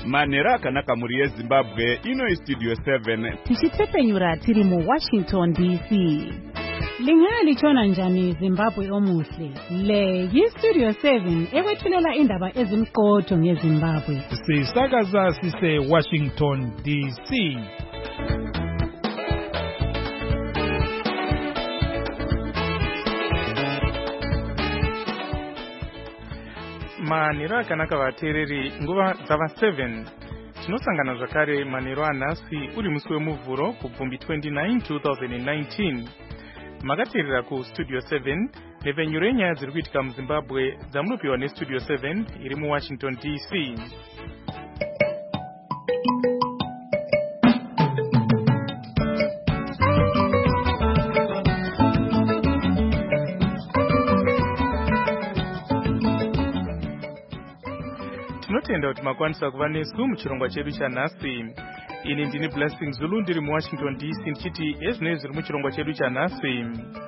Manera akanaka muri yeZimbabwe ino Studio 7 tichitepenyura tiri mu Washington DC. Lingalitshona njani Zimbabwe omuhle? Le yiStudio 7 ekwethulela indaba ezimqotho ngeZimbabwe. Sisakaza sise Washington DC. Manero akanaka vateereri nguva dzava 7 tinosangana zvakare manero anhasi uri musi wemuvhuro kubvumbi 29 2019 makateerera kuStudio 7 nepfenyuro yenyaya dziri kuitika muZimbabwe dzamunopiwa neStudio 7 iri muWashington DC. Tinotenda kuti makwanisa kuva nesu muchirongwa chedu chanhasi. Ini ndini Blessing Zulu ndiri muWashington DC ndichiti ezvinoi zviri muchirongwa chedu chanhasi.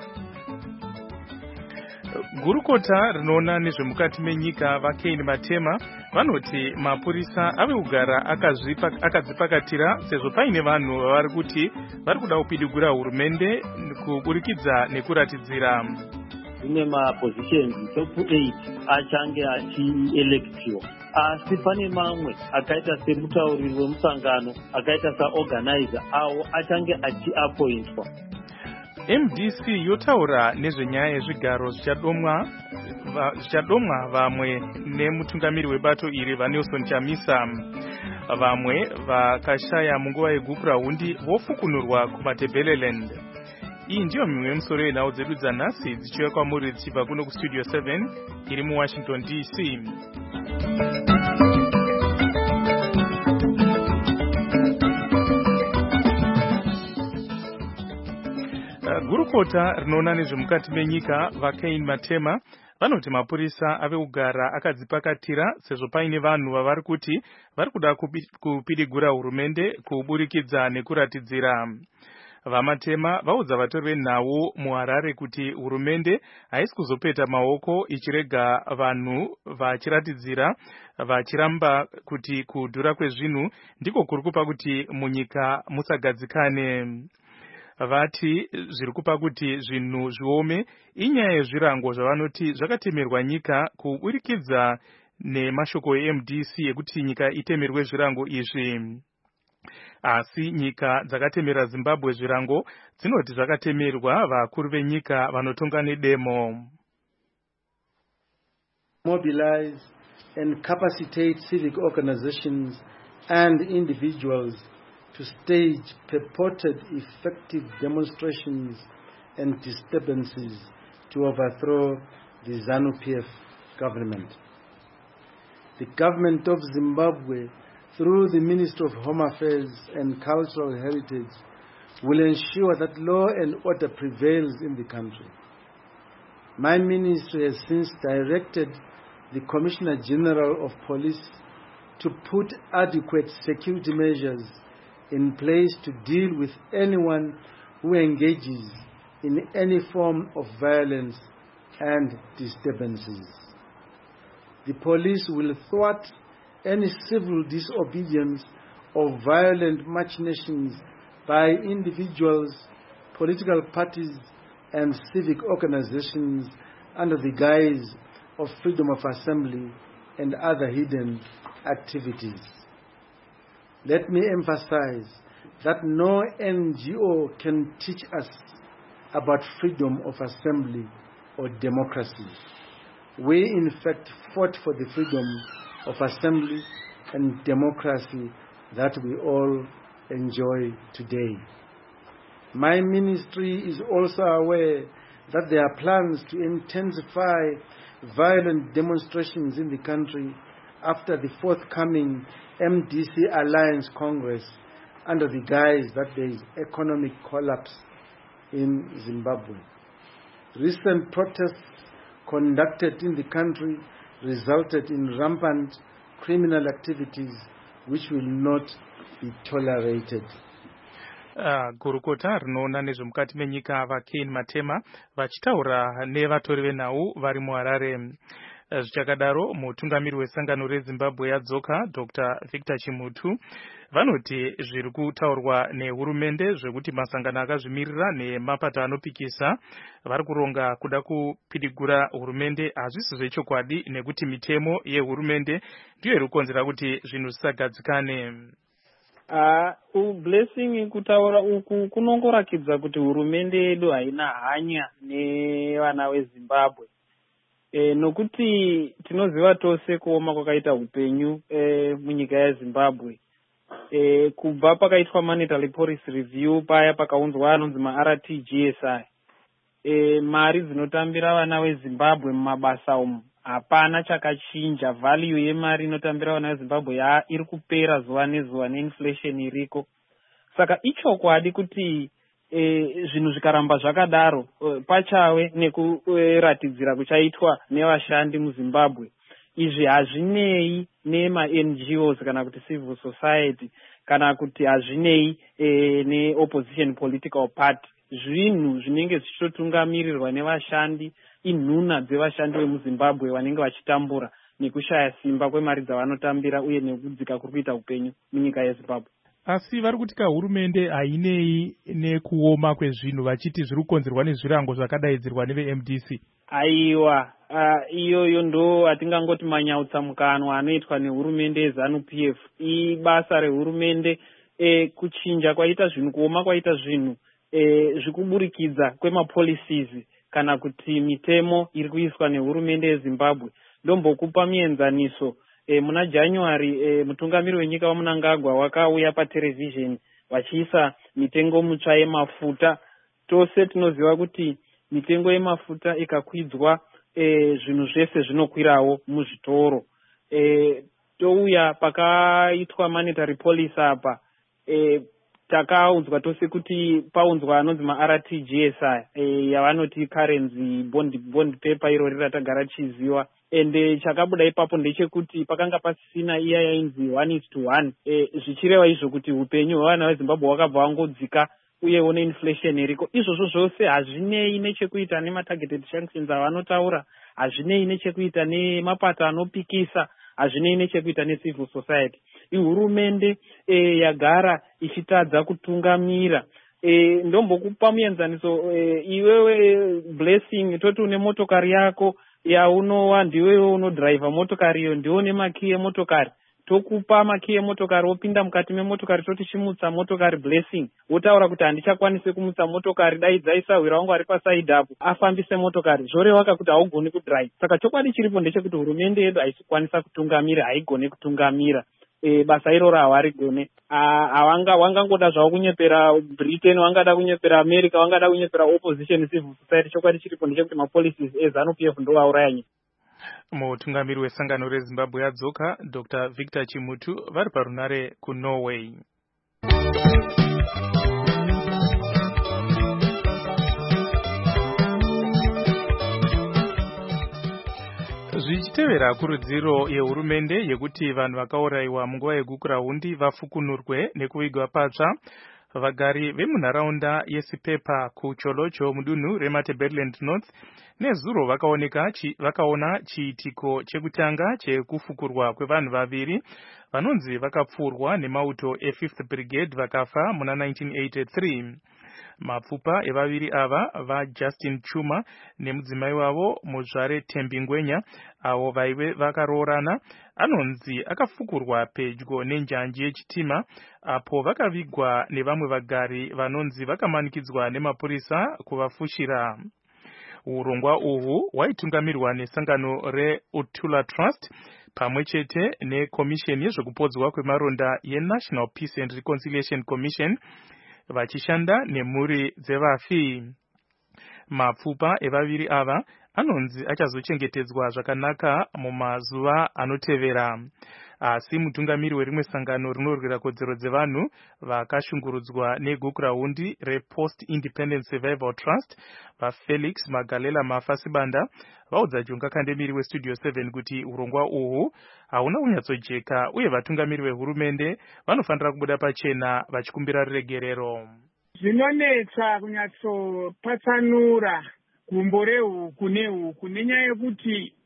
Gurukota rinoona nezvemukati menyika vaKane Matema vanoti mapurisa ave kugara akadzipakatira sezvo paine vanhu vari kuti vari kuda kupidigura hurumende kuburikidza nekuratidzira. Kune mapositions top 8 achange achielectiwa, asi pane mamwe akaita semutauriri wemusangano, akaita saorganizer, awo achange achiapointwa. MDC yotaura nezvenyaya yezvigaro zvichadomwa vamwe nemutungamiri webato iri vaNelson Chamisa. Vamwe vakashaya munguva yegukura hundi vofukunurwa kumaTebeleland. Iyi ndiyo mimwe yemusoro yenhau dzedu dzanhasi dzichiuya kwamuri dzichibva kuno kuStudio 7 iri muWashington DC. Gurukota rinoona nezvemukati menyika vaKane Matema vanoti mapurisa ave kugara akadzipakatira sezvo paine vanhu vavari kuti vari kuda kupidigura hurumende kuburikidza nekuratidzira. VaMatema vaudza vatori venhau muHarare kuti hurumende haisi kuzopeta maoko ichirega vanhu vachiratidzira vachiramba kuti kudhura kwezvinhu ndiko kuri kupa kuti munyika musagadzikane. Vati zviri kupa kuti zvinhu zviome inyaya yezvirango zvavanoti zvakatemerwa nyika kuburikidza nemashoko eMDC ekuti nyika itemerwe zvirango izvi. Asi nyika dzakatemera Zimbabwe zvirango dzinoti zvakatemerwa vakuru venyika vanotonga nedemo. Mobilize and capacitate civic organizations and individuals to stage purported effective demonstrations and disturbances to overthrow the ZANU-PF government. The government of Zimbabwe, through the Ministry of Home Affairs and Cultural Heritage, will ensure that law and order prevails in the country. My ministry has since directed the Commissioner General of Police to put adequate security measures in place to deal with anyone who engages in any form of violence and disturbances. The police will thwart any civil disobedience or violent machinations by individuals, political parties, and civic organizations under the guise of freedom of assembly and other hidden activities. Let me emphasize that no NGO can teach us about freedom of assembly or democracy. We in fact fought for the freedom of assembly and democracy that we all enjoy today. My ministry is also aware that there are plans to intensify violent demonstrations in the country after the forthcoming MDC Alliance Congress under the guise that there is economic collapse in Zimbabwe. Recent protests conducted in the country resulted in rampant criminal activities which will not be tolerated. Gurukota rinoona nezvemukati menyika vaKane Matema vachitaura nevatori venhau vari muHarare. Zvichakadaro, mutungamiri wesangano reZimbabwe yadzoka Dr. Victor Chimutu vanoti zviri kutaurwa nehurumende zvekuti masangano akazvimirira nemapato anopikisa vari kuronga kuda kupidigura hurumende hazvisi zvechokwadi nekuti mitemo yehurumende ndiyo iri kukonzera kuti zvinhu zvisagadzikane. Blessing kutaura uku kunongorakidza kuti hurumende yedu haina hanya nevana veZimbabwe. Nokuti tinoziva tose kuoma kwakaita upenyu munyika yeZimbabwe. Kubva pakaitwa monetary policy review paya pakaunzwa anonzi ma-RTGSI. Mari dzinotambira vana veZimbabwe mumabasa umu hapana chakachinja. Value yemari inotambira vana veZimbabwe iri kupera zuva nezuva neinflation iriko. Saka ichokwadi kuti zvinhu zvikaramba zvakadaro pachave nekuratidzira kuchaitwa nevashandi muZimbabwe. Izvi hazvinei nema-NGOs kana kuti civil society kana kuti hazvinei ne-opposition political party. Zvinhu zvinenge zvichitotungamirirwa nevashandi, inhuna dzevashandi vemuZimbabwe vanenge vachitambura nekushaya simba kwemari dzavanotambira uye nekudzika kuri kuita upenyu munyika yeZimbabwe. Asi vari kutika hurumende hainei nekuoma kwezvinhu vachiti zviri kukonzerwa nezvirango zvakadaidzirwa neve-MDC. Aiwa, iyoyo ndo hatingangoti manyautsamukanwa anoitwa nehurumende yeZANU-PF. Ibasa rehurumende kuchinja kwaita zvinhu, kuoma kwaita zvinhu zvikuburikidza kwemapolicies kana kuti mitemo iri kuiswa nehurumende yeZimbabwe. Ndombokupa mienzaniso. Muna January mutungamiri wenyika waMnangagwa wakauya patelevision vachiisa mitengo mutsva yemafuta. Tose tinoziva kuti mitengo yemafuta ikakwidzwa zvinhu zvese zvinokwirawo muzvitoro. Touya pakaitwa monetary policy apa takaunzwa tose kuti paunzwa anonzi ma-RTGSI yavanoti currency bond paper iro ratagara tichiziva. Ende chakabuda ipapo ndechekuti pakanga pasina iya yainzi 1:1. Zvichireva izvo kuti upenyu hwevana veZimbabwe hwakabva wangodzika uyewo neinflation iriko. Izvozvo zvose hazvinei nechekuita nematargeted sanctions avanotaura, hazvinei nechekuita nemapato anopikisa, hazvinei nechekuita necivil society. Ihurumende yagara ichitadza kutungamira. Ndombokupa muenzaniso, iwewe Blessing, toti une motokari yako yaunowa ndiwewe unodhiraivha motokari iyo, ndiwo nemakiye motokari. Tokupa makiye motokari, wopinda mukati memotokari, toti chimutsa motokari Blessing. Wotaura kuti handichakwanise kumutsa motokari, dai dzaisahwira wangu ari pasaidhi apo afambise motokari. Zvoreva kuti haugoni kudhiraivha. Saka chokwadi chiripo ndechekuti hurumende yedu haisi kukwanisa kutungamira, haigoni kutungamira. Basa iroro havarigone. Wangangoda zvavo kunyepera Britain, wangada kunyepera America, wangada kunyepera opposition civil society. Chokwadi chiripo ndechekuti mapolicies eZANU-PF ndo auraya nyika. Mutungamiri wesangano reZimbabwe yadzoka Dr. Victor Chimutu vari parunare kuNorway. Zvichitevera kurudziro yehurumende yekuti vanhu vakaurayiwa munguva yegukurahundi vafukunurwe nekuvigwa patsva, vagari vemunharaunda yeSipepa kuCholocho mudunhu reMatabeleland North nezuro vakaona chiitiko chekutanga chekufukurwa kwevanhu vaviri vanonzi vakapfurwa nemauto e5th Brigade vakafa muna 1983. Mapfupa evaviri ava vaJustin Chuma nemudzimai wavo muzvare Tembi Ngwenya avo vaive vakaroorana anonzi akafukurwa pedyo nenjanji yechitima apo vakavigwa nevamwe vagari vanonzi vakamanikidzwa nemapurisa kuvafushira. Urongwa uhwu hwaitugamirwa nesangano reUtula Trust pamwe chete nekomisheni yezvekupodzwa kwemaronda yeNational Peace and Reconciliation Commission vachishanda nemhuri dzevafi. Mapfupa evaviri ava anonzi achazochengetedzwa zvakanaka mumazuva anotevera. Asi mutungamiri werimwe sangano rinorwira kodzero dzevanhu vakashungurudzwa negukurahundi rePost Independent Survival Trust vaFelix Magalela Mafasibanda vaudza Jonga Kandemiri weStudio 7 kuti urongwa uhwu hauna kunyatsojeka uye vatungamiri vehurumende vanofanira kubuda pachena vachikumbira ruregerero. Zvinonetsa kunyatsopatsanura gumbo rehuku nehuku nenyaya yekuti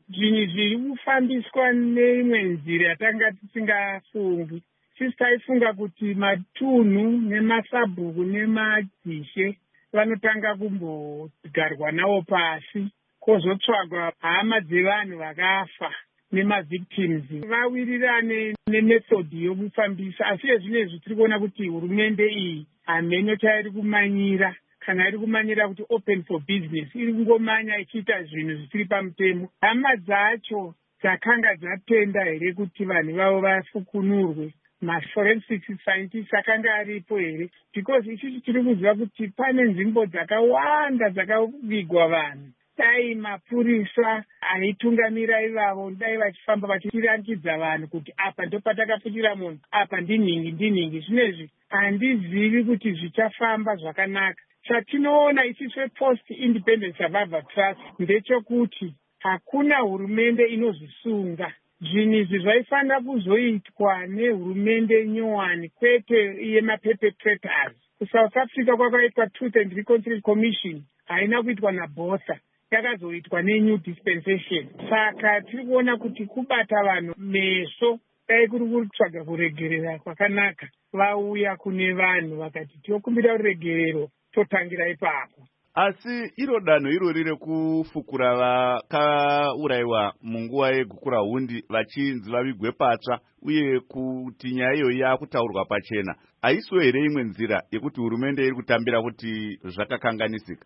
zvinhu zviri kufambiswa neimwe nzira yatanga tisingafungi. Sisi taifunga kuti matunhu nemasabhuku nemadzishe vanotanga kumbogarwa nawo pasi, kwozotsvagwa hama dzevanhu vakafa nemavictims vawirirane nemethodhi yokufambisa. Asi ezvinezvi tiri kuona kuti hurumende iyi hameno chairi kumanyira, kana iri kumanyira kuti open for business, iri kungomanya ichiita zvinhu zvisiri pamutemo. Hama dzacho dzakanga dzatenda here kuti vanhu vavo vafukunurwe? Maforensic scientists akanga aripo here? Because isusu tiri kuziva kuti pane nzvimbo dzakawanda dzakavigwa vanhu. Dai mapurisa aitungamira ivavo, dai vachifamba vachirangidza vanhu kuti apa ndopatakafikira munhu, apa ndinhingi. Zvinezvi handizivi kuti zvichafamba zvakanaka. Chatinoona isusu Post Independent Survivor Trust ndechekuti hakuna hurumende inozvisunga. Zvinhu izvi zvaifanira kuzoitwa nehurumende nyowani, kwete yemaperpetrators. KuSouth Africa kwakaitwa Truth and Reconciliation Commission, haina kuitwa naBotha, yakazoitwa neNew Dispensation. Saka tiri kuona kuti kubata vanhu meso, dai kuri kutsvaga kuregerera kwakanaka, vauya kune vanhu vakati tinokumbira ruregerero, totangira ipapo. Asi iro danho irori rekufukura vakaurayiwa munguva yegukura hundi vachinzi vavigwe patsva, uye kuti nyaya iyoyi yakutaurwa pachena, haisiwo here imwe nzira yekuti hurumende iri kutambira kuti zvakakanganisika?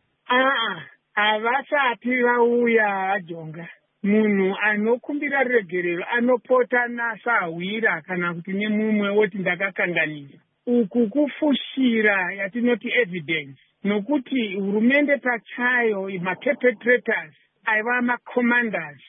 Havasati vauya ajonga. Munhu anokumbira ruregerero anopota nasahwira kana kuti nemumwe woti ndakakanganisa. Uku kufushira yatinoti evidence. Nokuti hurumende pachayo, ma-perpetrators, aiva ma-commanders.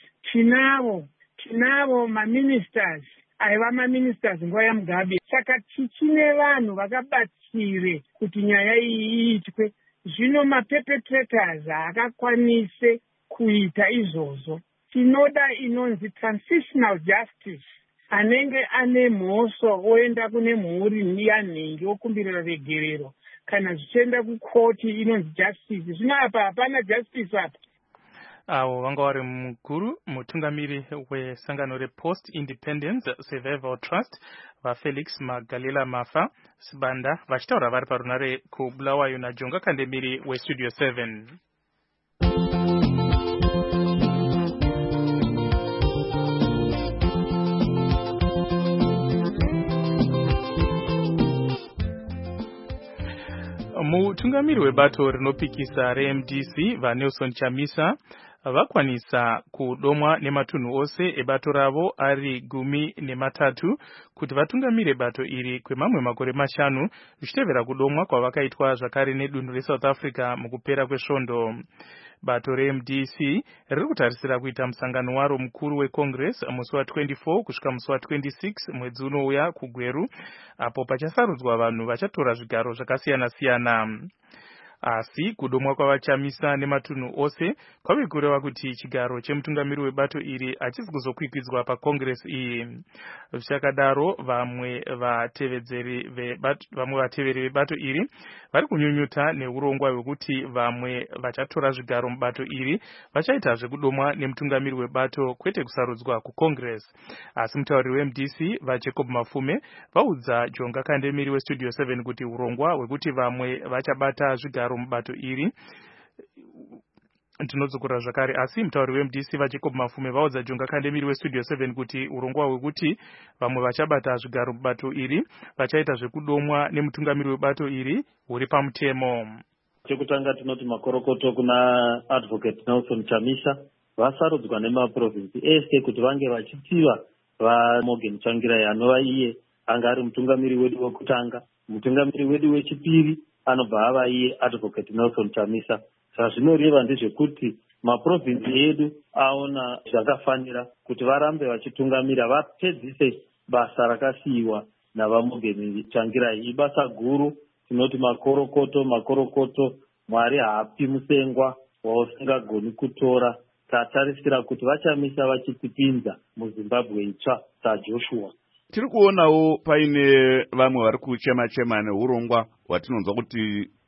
Tinavo ma-ministers, aiva ma-ministers nguva yaMugabe. Saka tichine vanhu vakabatsire kuti nyaya iyi iitwe. Zvino ma-perpetrators haakakwanise kuita izvozvo. Tinoda inonzi transitional justice. Anenge ane mhoso oenda kune mhuri yanhengi okumbira ruregerero. Kana zvichienda kukoti inonzi justice. Zvino apa hapana justice apa. Avo vanga vari mutungamiri wesangano rePost Independent Survivor Trust vaFelix Magalela Mafa Sibanda vachitaura vari parunare kuBulawayo naJonga Kandemiri weStudio 7. Mutungamiri webato rinopikisa reMDC vaNelson Chamisa vakwanisa kudomwa nematunhu ose ebato ravo ari 13 kuti vatungamire bato iri kwemamwe makore 5 zvichitevera kudomwa kwavakaitwa zvakare nedunhu reSouth Africa mukupera kwesvondo. Bato reMDC riri kutarisira kuita musangano waro mukuru weCongress musi wa24 kusvika musi wa26 mwedzi unouya kuGweru, apo pachasarudzwa vanhu vachatora zvigaro zvakasiyana-siyana. Asi kudomwa kwavaChamisa nematunhu ose kwave kureva kuti chigaro chemutungamiri webato iri hachisi kuzokwikwidzwa paCongress iyi. Zvichakadaro vamwe vateveri vebato iri vari kunyunyuta neurongwa hwekuti vamwe vachatora zvigaro mubato iri vachaita zvekudomwa nemutungamiri webato kwete kusarudzwa kuCongress. Asi mutauriri weMDC vaJacob Mafume vaudza Jonga Kandemiri weStudio 7 kuti urongwa hwekuti vamwe vachabata zvigaro mubato iri tinodzokera zvakare. Asi mutauri weMDC vaJacob Mafume vaudza Jonga Kandemiri weStudio 7 kuti urongwa hwekuti vamwe vachabata zvigaro mubato iri vachaita zvekudomwa nemutungamiri webato iri huri pamutemo. Chekutanga tinoti makorokoto kuna Advocate Nelson Chamisa vasarudzwa nemaprovinsi ese kuti vange vachitiva vaMorgan Tsvangirai anova iye anga ari mutungamiri wedu wekutanga. Mutungamiri wedu wechipiri anobva ava iye Advocate Nelson Chamisa. Zvazvinoreva ndezvekuti maprovinsi edu aona zvakafanira kuti varambe vachitungamira, vapedzise basa rakasiyiwa navaMorgan Tsvangirai. Ibasa guru, tinoti makorokoto, Mwari haapi musengwa wausingagoni kutora. Tatarisira kuti vaChamisa vachitipinza muZimbabwe itsva saJoshua. Tiri kuonawo paine vamwe vari kuchema-chema neurongwa hwatinonzwa kuti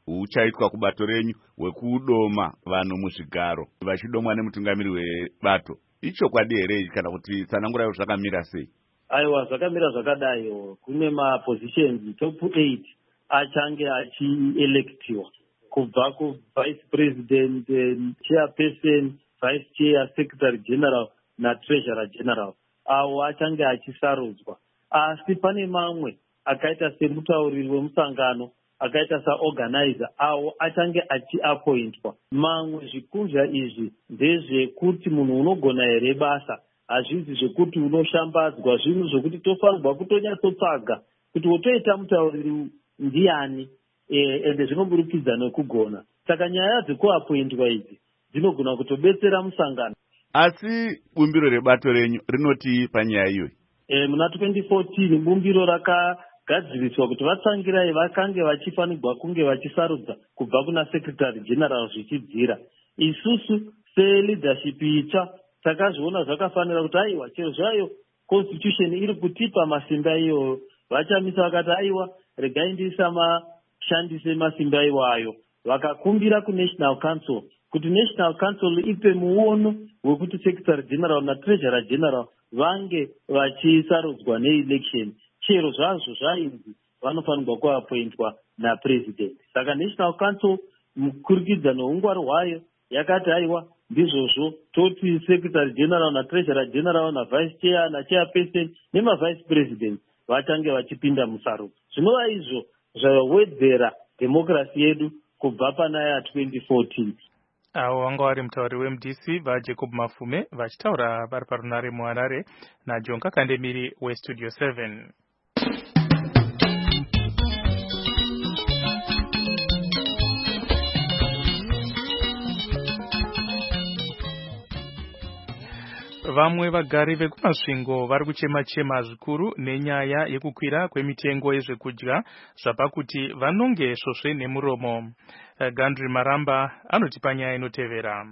uchaitwa kubato renyu hwekudoma vanhu muzvigaro vachidomwa nemutungamiri webato. Ichokwadi here kana kuti tsanangurai zvakamira sei? Aiwa, zvakamira zvakadaiwo. Kune mapositions top 8 achange achielectiwa kubva kuvice president, chairperson, vice chair, secretary general natreasurer general. Avo achange achisarudzwa. Asi pane mamwe akaita semutauriri wemusangano, akaita saorganizer, avo achange achiappointwa. Mamwe zvikudya izvi ndezvekuti munhu unogona here basa, hazvizi zvekuti unoshambadzwa, zvinhu zvokuti tofanirwa kutonyatsotsvaga kuti wotoita mutauriri ndiani, ende zvinoburikidza nekugona. Saka nyaya dzekuappointwa idzi dzinogona kutobetsera musangano. Asi bumbiro rebato renyu rinoti panyaya iyoyi? Muna 2014 bumbiro rakagadziriswa kuti vatsangirai vakange vachifanirwa kunge vachisarudza kubva kuna secretary general zvichidzira. Isusu seleadership itsva takazviona zvakafanira kuti aiwa, chero zvayo constitution iri kutipa masimba iyoyo, vachamisa vakati aiwa, regai ndishandise masimba iwayo. Vakakumbira kunational council kuti national council ipe muono wekuti secretary general natreasurer general vange vachisarudzwa neelection, chero zvazvo zvainzi vanofanirwa kuappointwa napresident. Saka national council mukurikidza neungwaru hwayo yakati aiwa, ndizvozvo toti secretary general natreasurer general navice chair nachairperson nemavice president vachange vachipinda musarudzo. Zvinova izvo zvawedzera democracy yedu kubva panaya 2014. Avo vanga vari mutauri weMDC vaJacob Mafume vachitaura vari parunare muHarare naJohn Kakandemiri weStudio 7. Vamwe vagari vekumasvingo vari kuchema-chema zvikuru nenyaya yekukwira kwemitengo yezvekudya zvapakuti vanonge svosve nemuromo. Gandri Maramba anoti panyaya inotevera.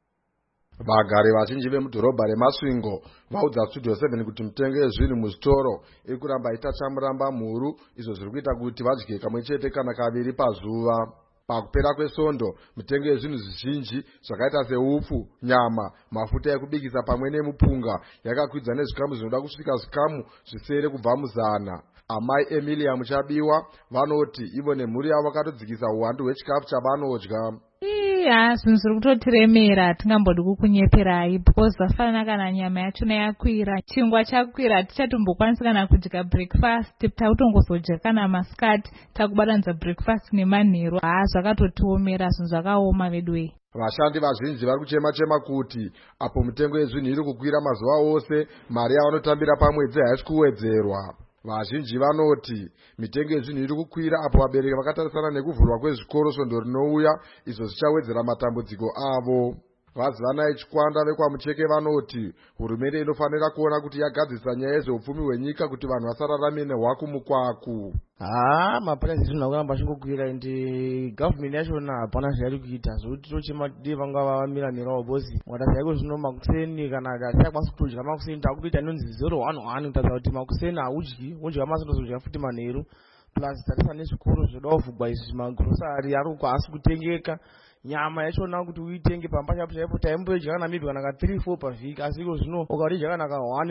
Vagari vazhinji vemudhorobha remasvingo vaudza Studio 7 kuti mitengo yezvinhu muzvitoro iri kuramba itachamuramba mhuru, izvo zviri kuita kuti vadye kamwe chete kana kaviri pazuva. Pakupera kwesvondo, mitengo yezvinhu zvizhinji zvakaita seupfu, nyama, mafuta ekubikisa pamwe nemupunga yakakwidza nezvikamu zvinoda kusvika zvikamu zvisere kubva muzana. Amai Emilia Muchabiwa vanoti ivo nemhuri yavo vakatodzikisa uwandu hwechikafu chavanodya. Zvinhu zviri kutotiremera, hatingambodi kukunyeperai because vafanana kana nyama yachona yakwira, chingwa chakwira, tichatombokwanisa kana kudya breakfast, takutongozodya kana masikati, takubatanidza breakfast nemanheru. Zvakatotiomera, zvinhu zvakaoma vedwei. Vashandi vazhinji vari kuchema-chema kuti apo mitengo yezvinhu iri kukwira mazuva ose, mari yavanotambira pamwedzi haisi kuwedzerwa. Vazhinji vanoti mitengo yezvinhu iri kukwira apo vabereki vakatarisana nekuvhurwa kwezvikoro svondo rinouya, izvo zvichawedzera matambudziko avo. Vazivanai Chikwanda vekwaMucheke vanoti hurumende inofanira kuona kuti yagadzisa nyaya yezveupfumi hwenyika kuti vanhu vasararame nehwaku mukwaku. Mapuraisi zvinhu akuramba achingokwira ende government yachona hapana zvairi kuita, zvokuti tochema dei vanga vamiramirawo bosi mwata zvaiko zvino makuseni kana tichakwanisa kutodya makuseni takutoita inonzi 011 kutaridza kuti makuseni haudyi, wodya masindozodya futi manheru, plus tarisa nezvikoro zvoda kuvhugwa izvi magrosari ari uko haasi kutengeka. Nyama yachona kuti uitenge pamba chapo chaipo taimboidya kana maybe kana ka 3-4 pavhiki, asi iko zvino ukaudya kana ka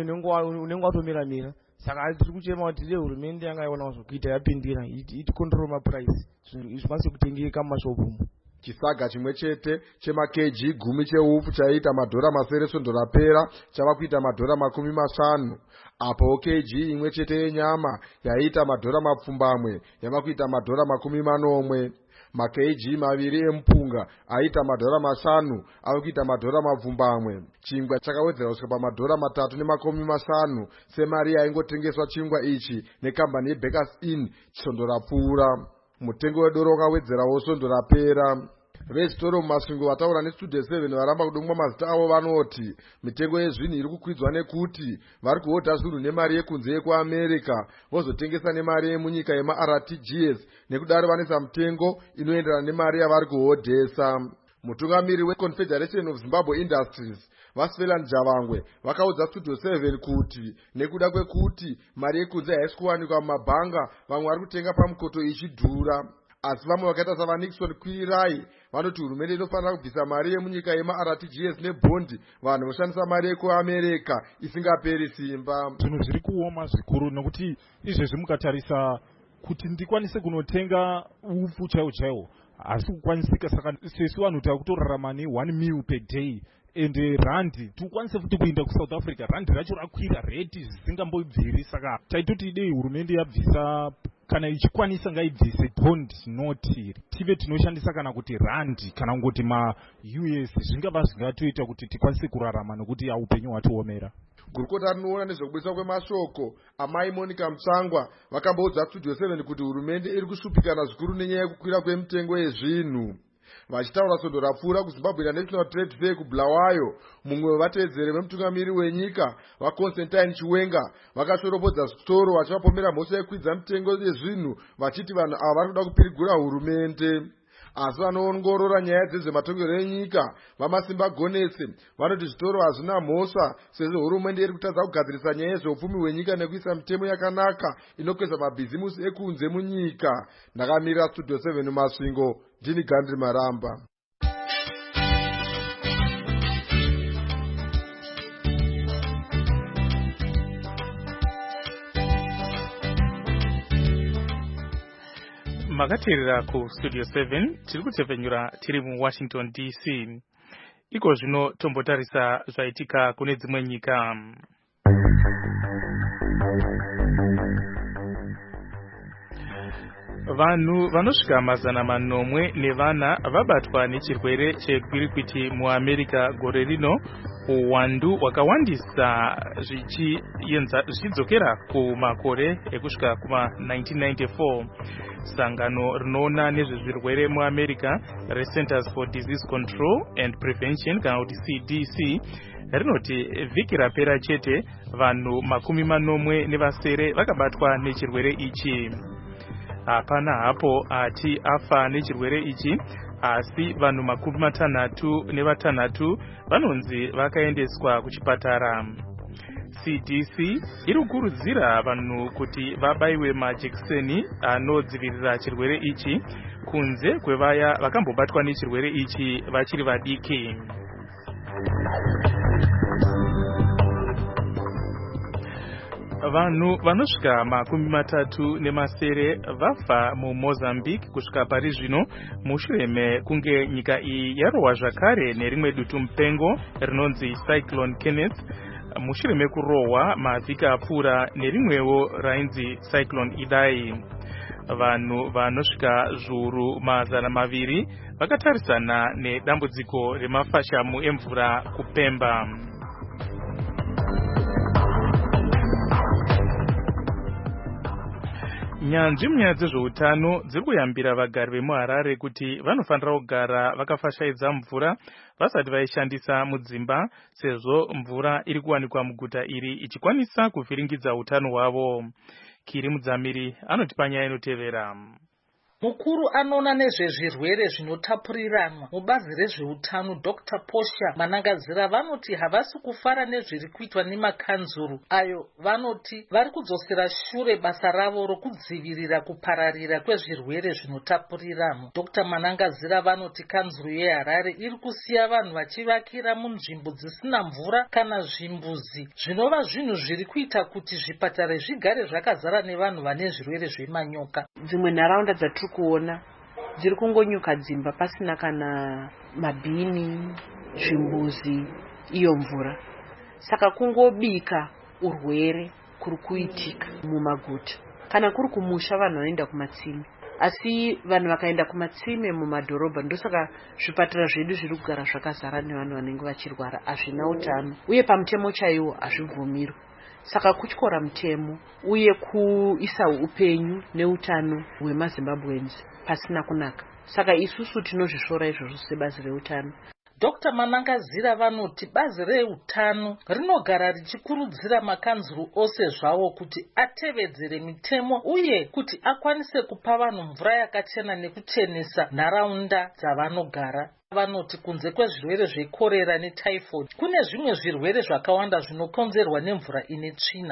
1 unenge watomiramira. Saka tiri kuchema kuti dei hurumende yangaiona zvokuita yapindira itikontrol mapuraisi zvinhu zvikwanise kutengeka mumashopu. Chisaga chimwe chete chema-kg 10 cheupfu chaiita madhora masere svondo rapera chava kuita madhora 50. Apo kg imwe chete yenyama yaiita madhora mapfumbamwe yava kuita madhora 40. Makg 2 emupunga aita madhora 5 ava kuita madhora mapfumbamwe. Chingwa chakawedzera kusvika pamadhora 3.50 semari yaingotengeswa chingwa ichi nekambani yeBakers Inn svondo rapfuura. Mutengo wedoro wakawedzerawo svondo rapera. Vezvitoro mumasvingo vataura neStudio 7 varamba kudongwa mazita avo vanoti mitengo yezvinhu iri kukwidzwa nekuti vari kuhodha zvinhu nemari yekunze yekuAmerica vozotengesa nemari yemunyika yemaRTGS, nekudaro vanisa mitengo inoenderana nemari yavari kuhodhesa. Mutungamiri weConfederation of Zimbabwe Industries Vasvelan Javangwe vakaudza Studio 7 kuti nekuda kwekuti mari yekunze haisi kuwanikwa mumabhanga, vamwe vari kutenga pamukoto ichidhura. asi vamwe vakaita savanixon Kwirai vanoti hurumende inofanira kubvisa mari yemunyika yemaRTGS nebhondi vanhu voshandisa mari yekuAmerica isingaperi simba. Zvinhu zviri kuoma zvikuru nokuti izvezvi mukatarisa kuti ndikwanise kunotenga upfu chaiwo asi kukwanisika. Saka sesu vanhu takutorarama ne1 meal per day ende randi tikwanise futi kuenda kuSouth Africa randi racho rakwira rate zvisingambobviri. Saka taitoti idei hurumende yabvisa kana ichikwanisa ngaibvise bond noti tive tinoshandisa kana kuti randi kana kungoti maUS zvingava zvingatoita kuti tikwanise kurarama nokuti upenyu hwatiomera. Gurukota rinoona nezvekubudiswa kwemashoko amai Monica Mutsangwa vakamboudza Studio 7 kuti hurumende iri kushupikana zvikuru nenyaya yekukwira kwemitengo yezvinhu. Vachitaura svondo rapfuura kuZimbabwe National Trade Fair kuBulawayo, mumwe wevateedzeri vemutungamiri wenyika vaConstantine Chiwenga vakashoropodza zvitoro vachivapomera mhosva yekukwidza mitengo yezvinhu vachiti vanhu ava vari kuda kupirigura hurumende. Asi vanoongorora nyaya dzezvematongerwo enyika vamasimba Gonetse vanoti zvitoro hazvina mhosva sezvo hurumende iri kutadza kugadzirisa nyaya yezveupfumi hwenyika nekuisa mitemo yakanaka inokweza mabhizimusi ekunze munyika. Ndakamirira Studio 7 Masvingo, ndini Gandhi Maramba. Makateerera ku Studio 7 tiri kutevhenyura tiri muWashington DC. Iko zvino tombotarisa zvaitika kune dzimwe nyika. Vanhu vanosvika 900 nevana vabatwa nechirwere chegwirikwiti muAmerica gore rino, uwandu hwakawandisa zvichidzokera kumakore ekusvika kuma 1994. Sangano rinoona nezvezvirwere muAmerica reCenters for Disease Control and Prevention kana kuti CDC rinoti vhiki rapera chete vanhu 40 vakabatwa nechirwere ichi. Hapana hapo ati afa nechirwere ichi, asi vanhu 66 vanonzi vakaendeswa kuchipatara. CDC iri kukurudzira vanhu kuti vabaiwe majekiseni anodzivirira chirwere ichi kunze kwevaya vakambobatwa nechirwere ichi vachiri vadiki. Vanhu vanosvika 37 vafa muMozambique kusvika pari zvino mushure mekunge nyika iyi yarohwa zvakare nerimwe dutu mupengo rinonzi Cyclone Kenneth mushure mekurohwa mavhiki apfuura nerimwewo rainzi Cyclone Idai. Vanhu vanosvika zviuru 200 vakatarisana nedambudziko remafashamu emvura kuPemba. Nyanzvi munyaya dzezveutano dziri kuyambira vagari vemuHarare kuti vanofanira kugara vakafashaidza mvura vasati vaishandisa mudzimba, sezvo mvura iri kuwanikwa muguta iri ichikwanisa kuvhiringidza utano hwavo. Kiri Mudzamiri anotipa nyaya inotevera. Mukuru anoona nezvezvirwere zvinotapuriranwa mubazi rezveutano Dr. Posha Manangazira vanoti havasi kufara nezviri kuitwa nemakanzuru ayo. Vanoti vari kudzosera shure basa ravo rokudzivirira kupararira kwezvirwere zvinotapuriranwa. Dr. Manangazira vanoti kanzuru yeHarare iri kusiya vanhu vachivakira munzvimbo dzisina mvura kana zvimbuzi, zvinova zvinhu zviri kuita kuti zvipatara zvigare zvakazara nevanhu vane zvirwere zvemanyoka. Dzimwe nharaunda dzatiri kuona dziri kungonyuka dzimba pasina kana mabhini, zvimbuzi, iyo mvura. Saka kungobika urwere kuri kuitika mumaguta. Kana kuri kumusha vanhu vanoenda kumatsime, asi vanhu vakaenda kumatsime mumadhorobha, ndosaka zvipatara zvedu zviri kugara zvakazara nevanhu vanenge vachirwara, hazvina utano uye pamutemo chaiwo hazvibvumirwi. Saka kutyora mutemo uye kuisa upenyu neutano hwemaZimbabweans pasina kunaka. Saka isusu tinozvisvora izvozvo sebazi reutano. Dr. Manangazira vanoti bazi reutano rinogara richikurudzira makanzuru ose zvawo kuti atevedzere mitemo uye kuti akwanise kupa vanhu mvura yakachena nekuchenesa nharaunda dzavanogara. Vanoti kunze kwezvirwere zvekorera netyphoid kune zvimwe zvirwere zvakawanda zvinokonzerwa nemvura ine tsvina.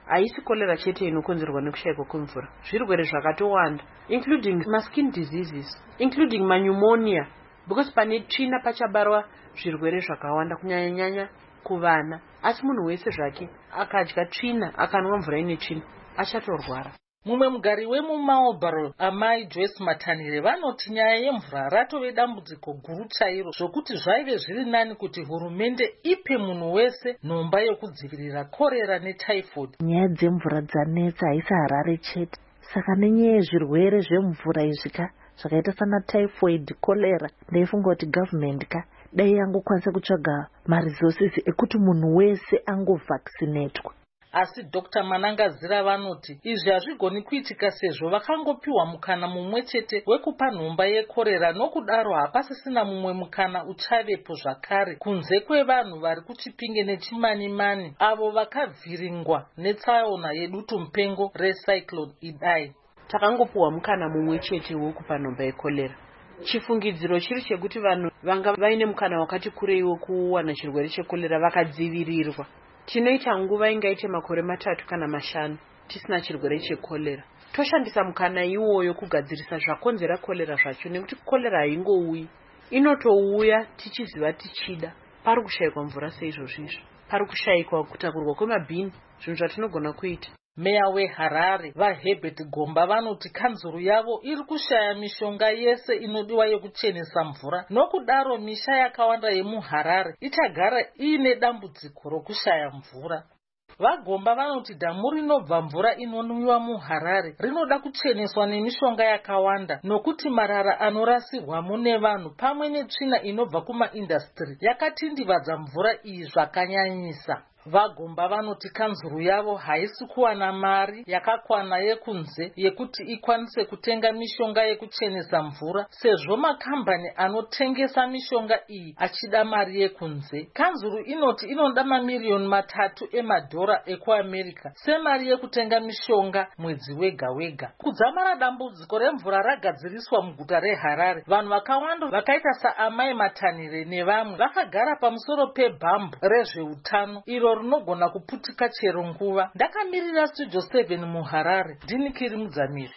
haisi kolera chete inokonzerwa nekushayikwa kwemvura. Zvirwere zvakatowanda, including skin diseases, including pneumonia, because pane tsvina pachabarwa zvirwere zvakawanda kunyanya kuvana. Asi munhu wese zvake akadya tsvina akanwa mvura ine tsvina achatorwara. Mumwe mugari wemuMarlborough, amai Joyce Matanire, vanoti nyaya yemvura ratove dambudziko guru chairo zvokuti zvaive zviri nani kuti hurumende ipe munhu wese nhomba yokudzivirira korera netyphoid. Nyaya dzemvura dzanetsa haisi Harare chete, saka nenyaya yezvirwere zvemvura izvika zvakaita sana typhoid, kolera, ndaifunga kuti government dai yangokwanisa kutsvaga maresources ekuti munhu wese angovaccinatwa. Asi Dr. Manangazira vanoti izvi hazvigoni kuitika sezvo vakangopiwa mukana mumwe chete wekupa nhomba yekorera, nokudaro hapasisina mumwe mukana uchavepo zvakare kunze kwevanhu vari kuChipinge neChimanimani avo vakavhiringwa netsaona yedutu mupengo recyclone Idai. Takangopiwa mukana mumwe chete wekupa nhomba yekorera. Chifungidziro chiri chekuti vanhu vanga vaine mukana wakati kurei wekuwana chirwere chekorera vakadzivirirwa. Tinoita nguva ingaite makore 3 kana 5 tisina chirwere chekorera. Toshandisa mukana iwoyo kugadzirisa zvakonzera korera zvacho, nekuti korera haingouyi, inotouya tichiziva tichida. Pari kushayikwa mvura seizvozvizvo, pari kushayikwa kutakurwa kwemabhini, zvinhu zvatinogona kuita. Meya weHarare vaHerbert Gomba vanoti kanzuru yavo iri kushaya mishonga yese inodiwa yekuchenesa mvura, nokudaro misha yakawanda yemuHarare ichagara iine dambudziko rokushaya mvura. VaGomba vanoti dhamu rinobva mvura inonwiwa muHarare rinoda kucheneswa nemishonga yakawanda, nokuti marara anorasirwamo nevanhu pamwe netsvina inobva kumaindastri yakatindivadza mvura iyi zvakanyanyisa. VaGomba vanoti kanzuru yavo haisi kuwana mari yakakwana yekunze yekuti ikwanise kutenga mishonga yekuchenesa mvura, sezvo makambani anotengesa mishonga iyi achida mari yekunze. Kanzuru inoti inoda mamiliyoni 3 emadhora ekuAmerica semari yekutenga mishonga mwedzi wega wega. Kudzamara dambudziko remvura ragadziriswa muguta reHarare, vanhu vakawanda vakaita saamai Matanire nevamwe vakagara pamusoro pebhambu rezveutano iro rinogona kuputika chero nguva. Ndakamirira Studio 7 muHarare, Ndinikiri Mudzamiri.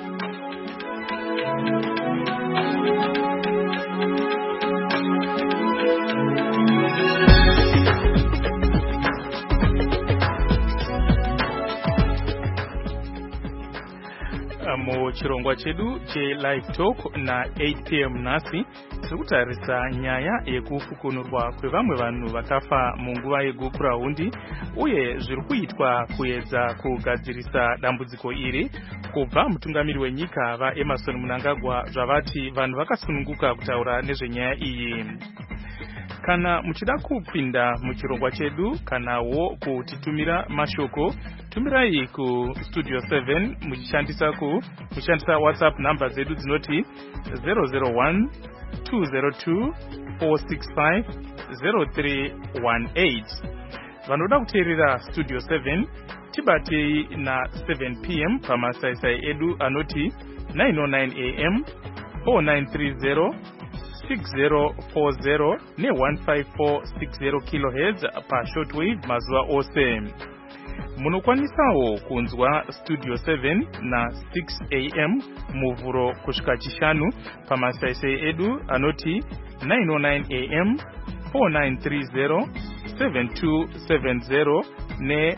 Muchirongwa chedu che-Live Talk na 8 p.m. nasi tirikutarisa nyaya yekufukunurwa kwevamwe vanhu vakafa munguva yegukurahundi uye zviri kuitwa kuedza kugadzirisa dambudziko iri. Kubva mutungamiri wenyika vaEmmerson Mnangagwa zvavati vanhu vakasununguka kutaura nezvenyaya iyi. Kana muchida kupinda muchirongwa chedu kanawo kutitumira mashoko, tumirai ku Studio 7 muchishandisa WhatsApp number zedu dzinoti 001 202 465 0318. Vanoda kuteerera Studio 7 tibatei na 7 p.m. pamasaisai edu anoti 909 am 4930 6040 ne 15460 kHz pa shortwave mazuva ose. Munokwanisawo kunzwa Studio 7 na 6 am muvhuro kusvika chishanu pamasaisai edu anoti 909 am 4930 7270 ne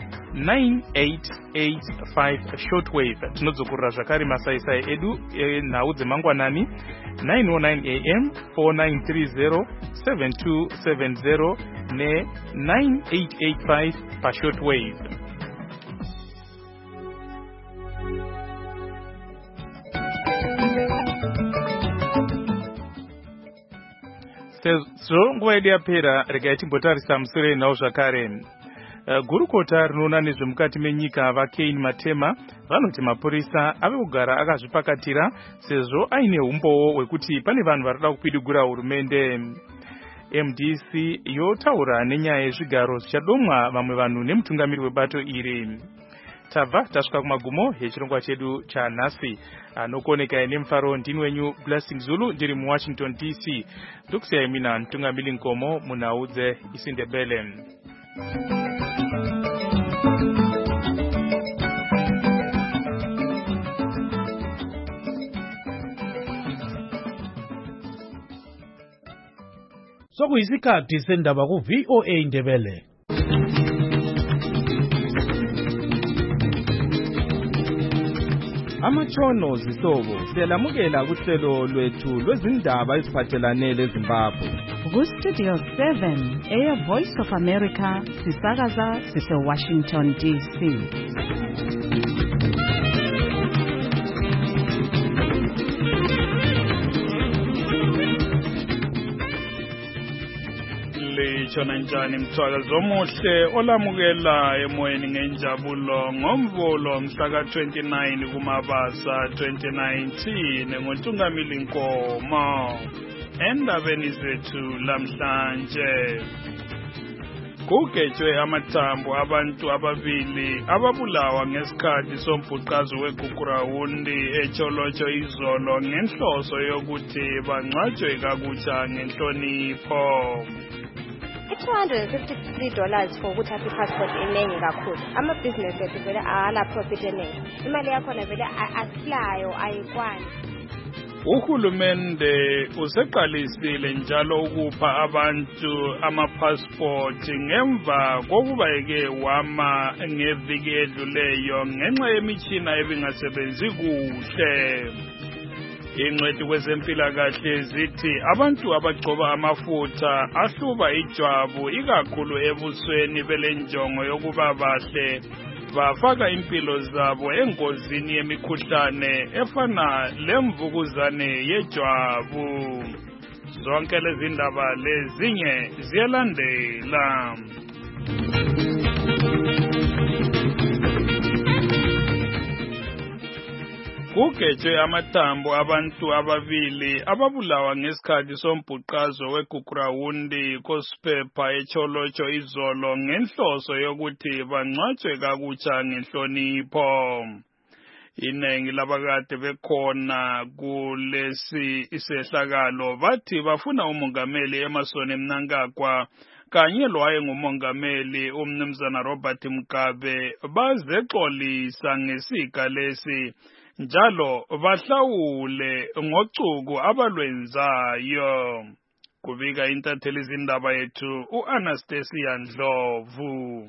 9885 shortwave. Tinodzokorera zvakare masaisai edu nhau dzemangwanani 909 am 4930 7270 ne 9885 pa shortwave. Sezvo nguva yedu yapera, regai timbotarisa musoro enhau zvakare. Gurukota rinoona nezvemukati menyika vaCain Matema vanoti mapurisa ave kugara akazvipakatira sezvo aine umbowo hwekuti pane vanhu varikuda kupidigura hurumende. MDC yotaura nenyaya yezvigaro zvichadomwa vamwe vanhu nemutungamiri webato iri. Tabva tasvika kumagumo yechirongwa chedu chanhasi. Anokuonekai nemufaro ndini wenyu Blessing Zulu ndiri muWashington DC. Ndokusiyai mina Ntungamiri Nkomo munhau dzeIsindebele. sokuyisikhathi sendaba ku-VOA Indebele. Amatshono zihlobo siyalamukela kuhlelo lwethu lwezindaba eziphathelane leZimbabwe. Ku-Studio 7 Voice of America sisakaza sise-Washington DC. Litshona njani mthwakazi omuhle olamukela emoyeni ngenjabulo ngomvulo mhla ka-29 kuMabasa 2019 ngoNtungamili Nkomo. Endabeni zethu lamhlanje kugejwe amathambo abantu ababili ababulawa ngesikhathi sombhuqazo weGugurawundi eTsholotsho izolo ngenhloso yokuthi bangcwatshwe kakutsha ngenhlonipho. $253 for ukuthi aphi passport eningi kakhulu. Ama-business ethu vele awala profit eningi. Imali yakhona vele asilayo ayikwani. Uhulumende useqalisile njalo ukupha abantu ama-passport ngemva kokuba eke wama ngeviki edluleyo ngenxa yemitshina ebingasebenzi kuhle. Ingcwethi kwezempilakahle zithi abantu abagcoba amafutha ahluba ijwabu ikakhulu ebusweni belenjongo yokuba bahle bafaka impilo zabo engozini yemikhuhlane efana lemvukuzane yejwabu. Zonke lezi ndaba lezinye ziyalandela. Kugejwe amathambo abantu ababili ababulawa ngesikhathi sombhuqazo weGugurawundi kosiphepha eTsholotsho izolo ngenhloso yokuthi bangcwatshwe kakutsha ngenhlonipho. Inengi labakade bekhona kulesi isehlakalo bathi bafuna umongameli Emmerson Mnangagwa kanye lowaye ngumongameli umnumzana Robert Mugabe bazexolisa ngesiga lesi njalo bahlawule ngocuku abalwenzayo. Kubika intatheli izindaba yethu uAnastasia Ndlovu.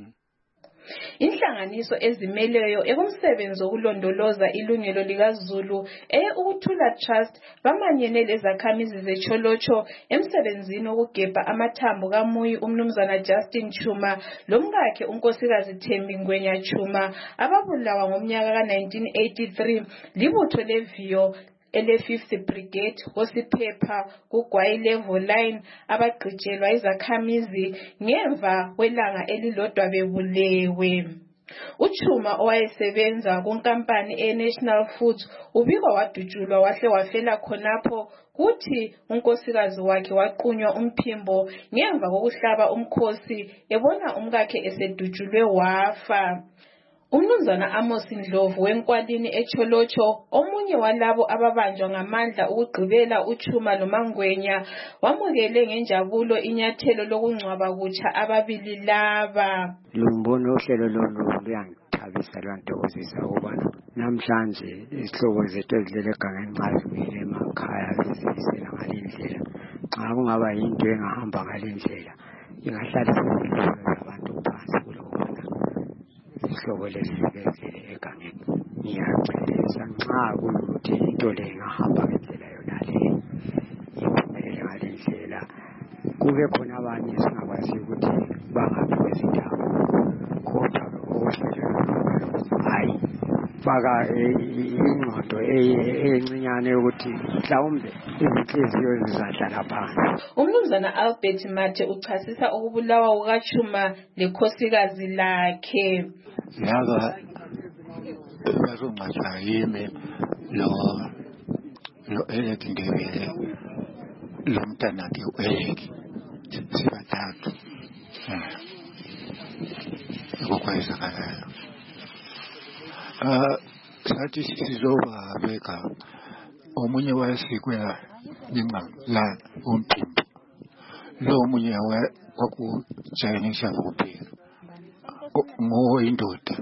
Inhlanganiso ezimeleyo ekumsebenzi wokulondoloza ilungelo likaZulu ukuthula trust bamanyene lezakhamizi zeTsholotsho emsebenzini wokugebha amathambo kaMuyi umnumzana Justin Chuma lomkakhe unkosikazi Thembi Ngwenya Chuma ababulawa ngomnyaka ka-1983 libutho leviyo ele-5th Brigade kosiphepha kuGwayi Level Line abagqijelwa izakhamizi ngemva kwelanga elilodwa bebulewe. Uchuma owayesebenza kunkampani eNational Foods ubikwa wadutshulwa wahle wafela khonapho kuthi unkosikazi wakhe waqunywa umphimbo ngemva kokuhlaba umkhosi ebona umkakhe esedutshulwe wafa. Umnumzana Amos Ndlovu wenkwalini eTsholotsho omunye walabo ababanjwa ngamandla ukugqibela uChuma loMangwenya wamukele ngenjabulo inyathelo lokungcwaba kutsha ababili laba. Lumbono uhlelo lolu luyangithabisa lwantokozisa ukubana namhlanje isihlobo zethu ezidlele egangeni bazimile emakhaya zizisela ngalendlela. Xa kungaba yinto engahamba ngalendlela ingahlalisa impilo zabantu phansi kulokubana isihlobo lesibezile egangeni. Ngiyacebisa nxa kuyukuthi into le ingahamba ngendlela yona le iphumelele ngalendlela kube khona abanye singakwazi ukuthi bangaphi kwezindawo kodwa okuhlelo hayi faka ingqondo encinyane yokuthi mhlawumbe izinhliziyo zizahlala phansi. Umnumzana Albert Mathe uchasisa ukubulawa kukaChuma lekhosikazi lakhe. Laba bazongcwatshwa yimi lo Eric Ndebele lo mntanakhe u-Eric sibathathu ngokwenzakalayo. Sathi sizobabeka omunye wayesikwela la umphimbo lo omunye kwakujayinisa ukuphika ngoyindoda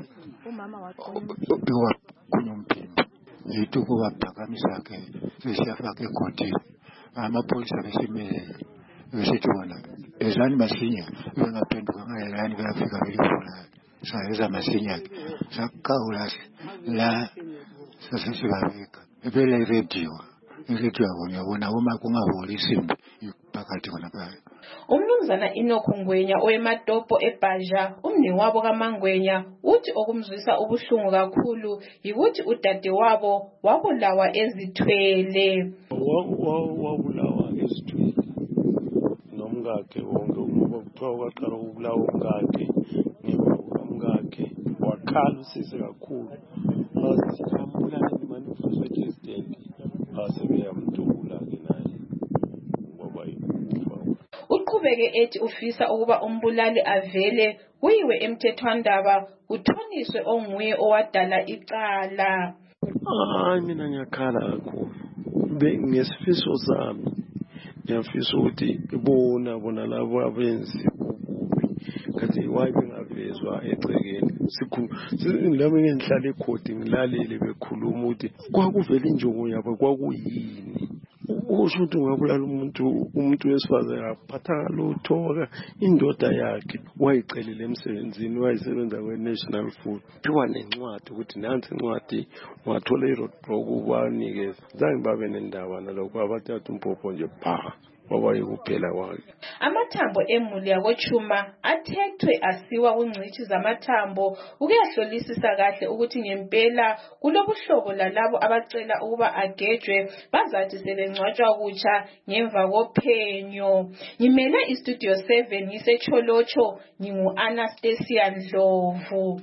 waqunywa umphimbo yithi ukuba phakamisa ke sesiyafaka egodini amapholisa besemelele besithi bona ezani masinya bengaphenduka ngayelani beyafika belivula sayeza masinya-ke sakukawula la sasesibabeka phela iredio yabo ngiyabona uma kungavuli isimbi phakathi khona phakathi. Umnumzana Enoch Ngwenya owematopo eBhaja umnewabo kaMangwenya uthi okumzwisa ubuhlungu kakhulu yikuthi udade wabo wabulawa ezithwele. Wabulawa ezithwele nomkakhe wonke uma kuthiwa waqala ukubulawa umkakhe umkakhe wakhala usise kakhulu bathi ambulala manifesto president asebeyamthula-ke naye ngoba uqhubeke ethi ufisa ukuba umbulali avele kuyiwe emthethwandaba kuthoniswe onguye owadala icala. Mina ngiyakhala kakhulu ngesifiso sami ngiyafisa ukuthi bona labo abenzi ububi kanti waye bengavezwa egcekeni lami ngihlala ekhodi ngilalele bekhuluma ukuthi kwakuvela injongo yabo kwakuyini. Usho ukuthi ungabulala umuntu wesifazane aphathanga lutho indoda yakhe wayicelile emsebenzini wayisebenza kwe-National Food phiwa nencwadi ukuthi nansi incwadi wathola i-roadblock ubanikeza zange babe nendaba nalokho abathatha umpopho nje wabaye kuphela kwakhe. Amathambo emuli yakoChuma athethwe asiwa kungcithi zamathambo ukuyahlolisisa kahle ukuthi ngempela kulobuhlobo lalabo abacela ukuba agejwe bazathi sebengcwatshwa kutsha ngemva kophenyo. Ngimele iStudio 7 ngisecholocho ngingu-Anastasia Ndlovu.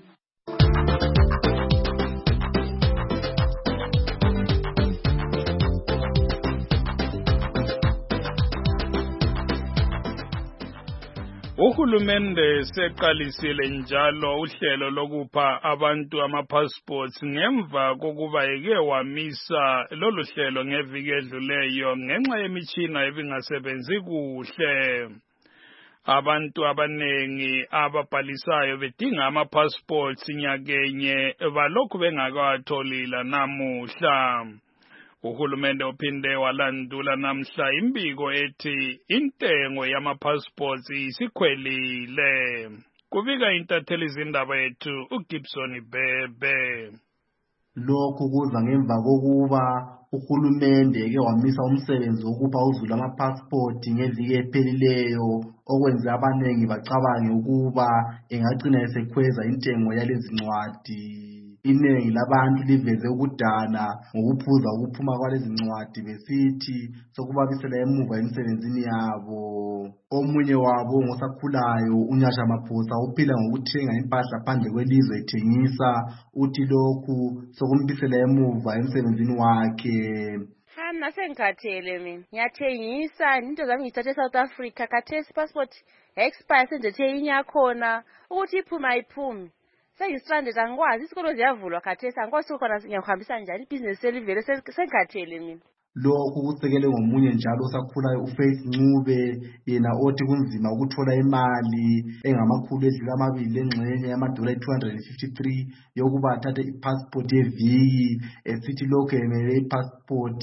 Uhulumende seqalisile njalo uhlelo lokupha abantu ama-passports ngemva kokuba eke wamisa lolu hlelo ngeviki edluleyo ngenxa yemitshina ebingasebenzi kuhle. Abantu abanengi ababhalisayo bedinga ama-passports nyakenye balokhu bengakawatholi namuhla. Uhulumende uphinde walandula namhla imbiko ethi intengo yama-passports isikhwelile. Kubika intatheli izindaba yethu uGibson Bebe. Lokhu kuza ngemva kokuba uhulumende ke wamisa umsebenzi wokupha uzulu ama-passport ngeviki ephelileyo okwenza abanengi bacabange ukuba engagcina esekhweza intengo yalezi ncwadi. Inengi labantu liveze ukudana ngokuphuza ukuphuma kwalezi ncwadi besithi sokubabisela emuva emsebenzini yabo. Omunye wabo ngosakhulayo uNyasha Maphosa uphila ngokuthenga impahla phandle kwelizwe ethengisa uthi lokhu sokumbisela emuva emsebenzini wakhe. Mina sengikhathele mina ngiyathengisa into zami ngithathe eSouth Africa khathesi passport expire senzethe inyakhona ukuthi iphuma ayiphumi. Sengistranded angikwazi isikolo ziyavulwa khathesi angikwazi khona ngiyahambisa njani ibhizinesi selivele sengikhathele mina. Lokhu kusekele ngomunye njalo osakhulayo uFaith Ncube yena othi kunzima ukuthola imali engamakhulu edlula amabili engxenye yamadola $253 yokuba athathe ipassport yeviki esithi lokhu emele ipassport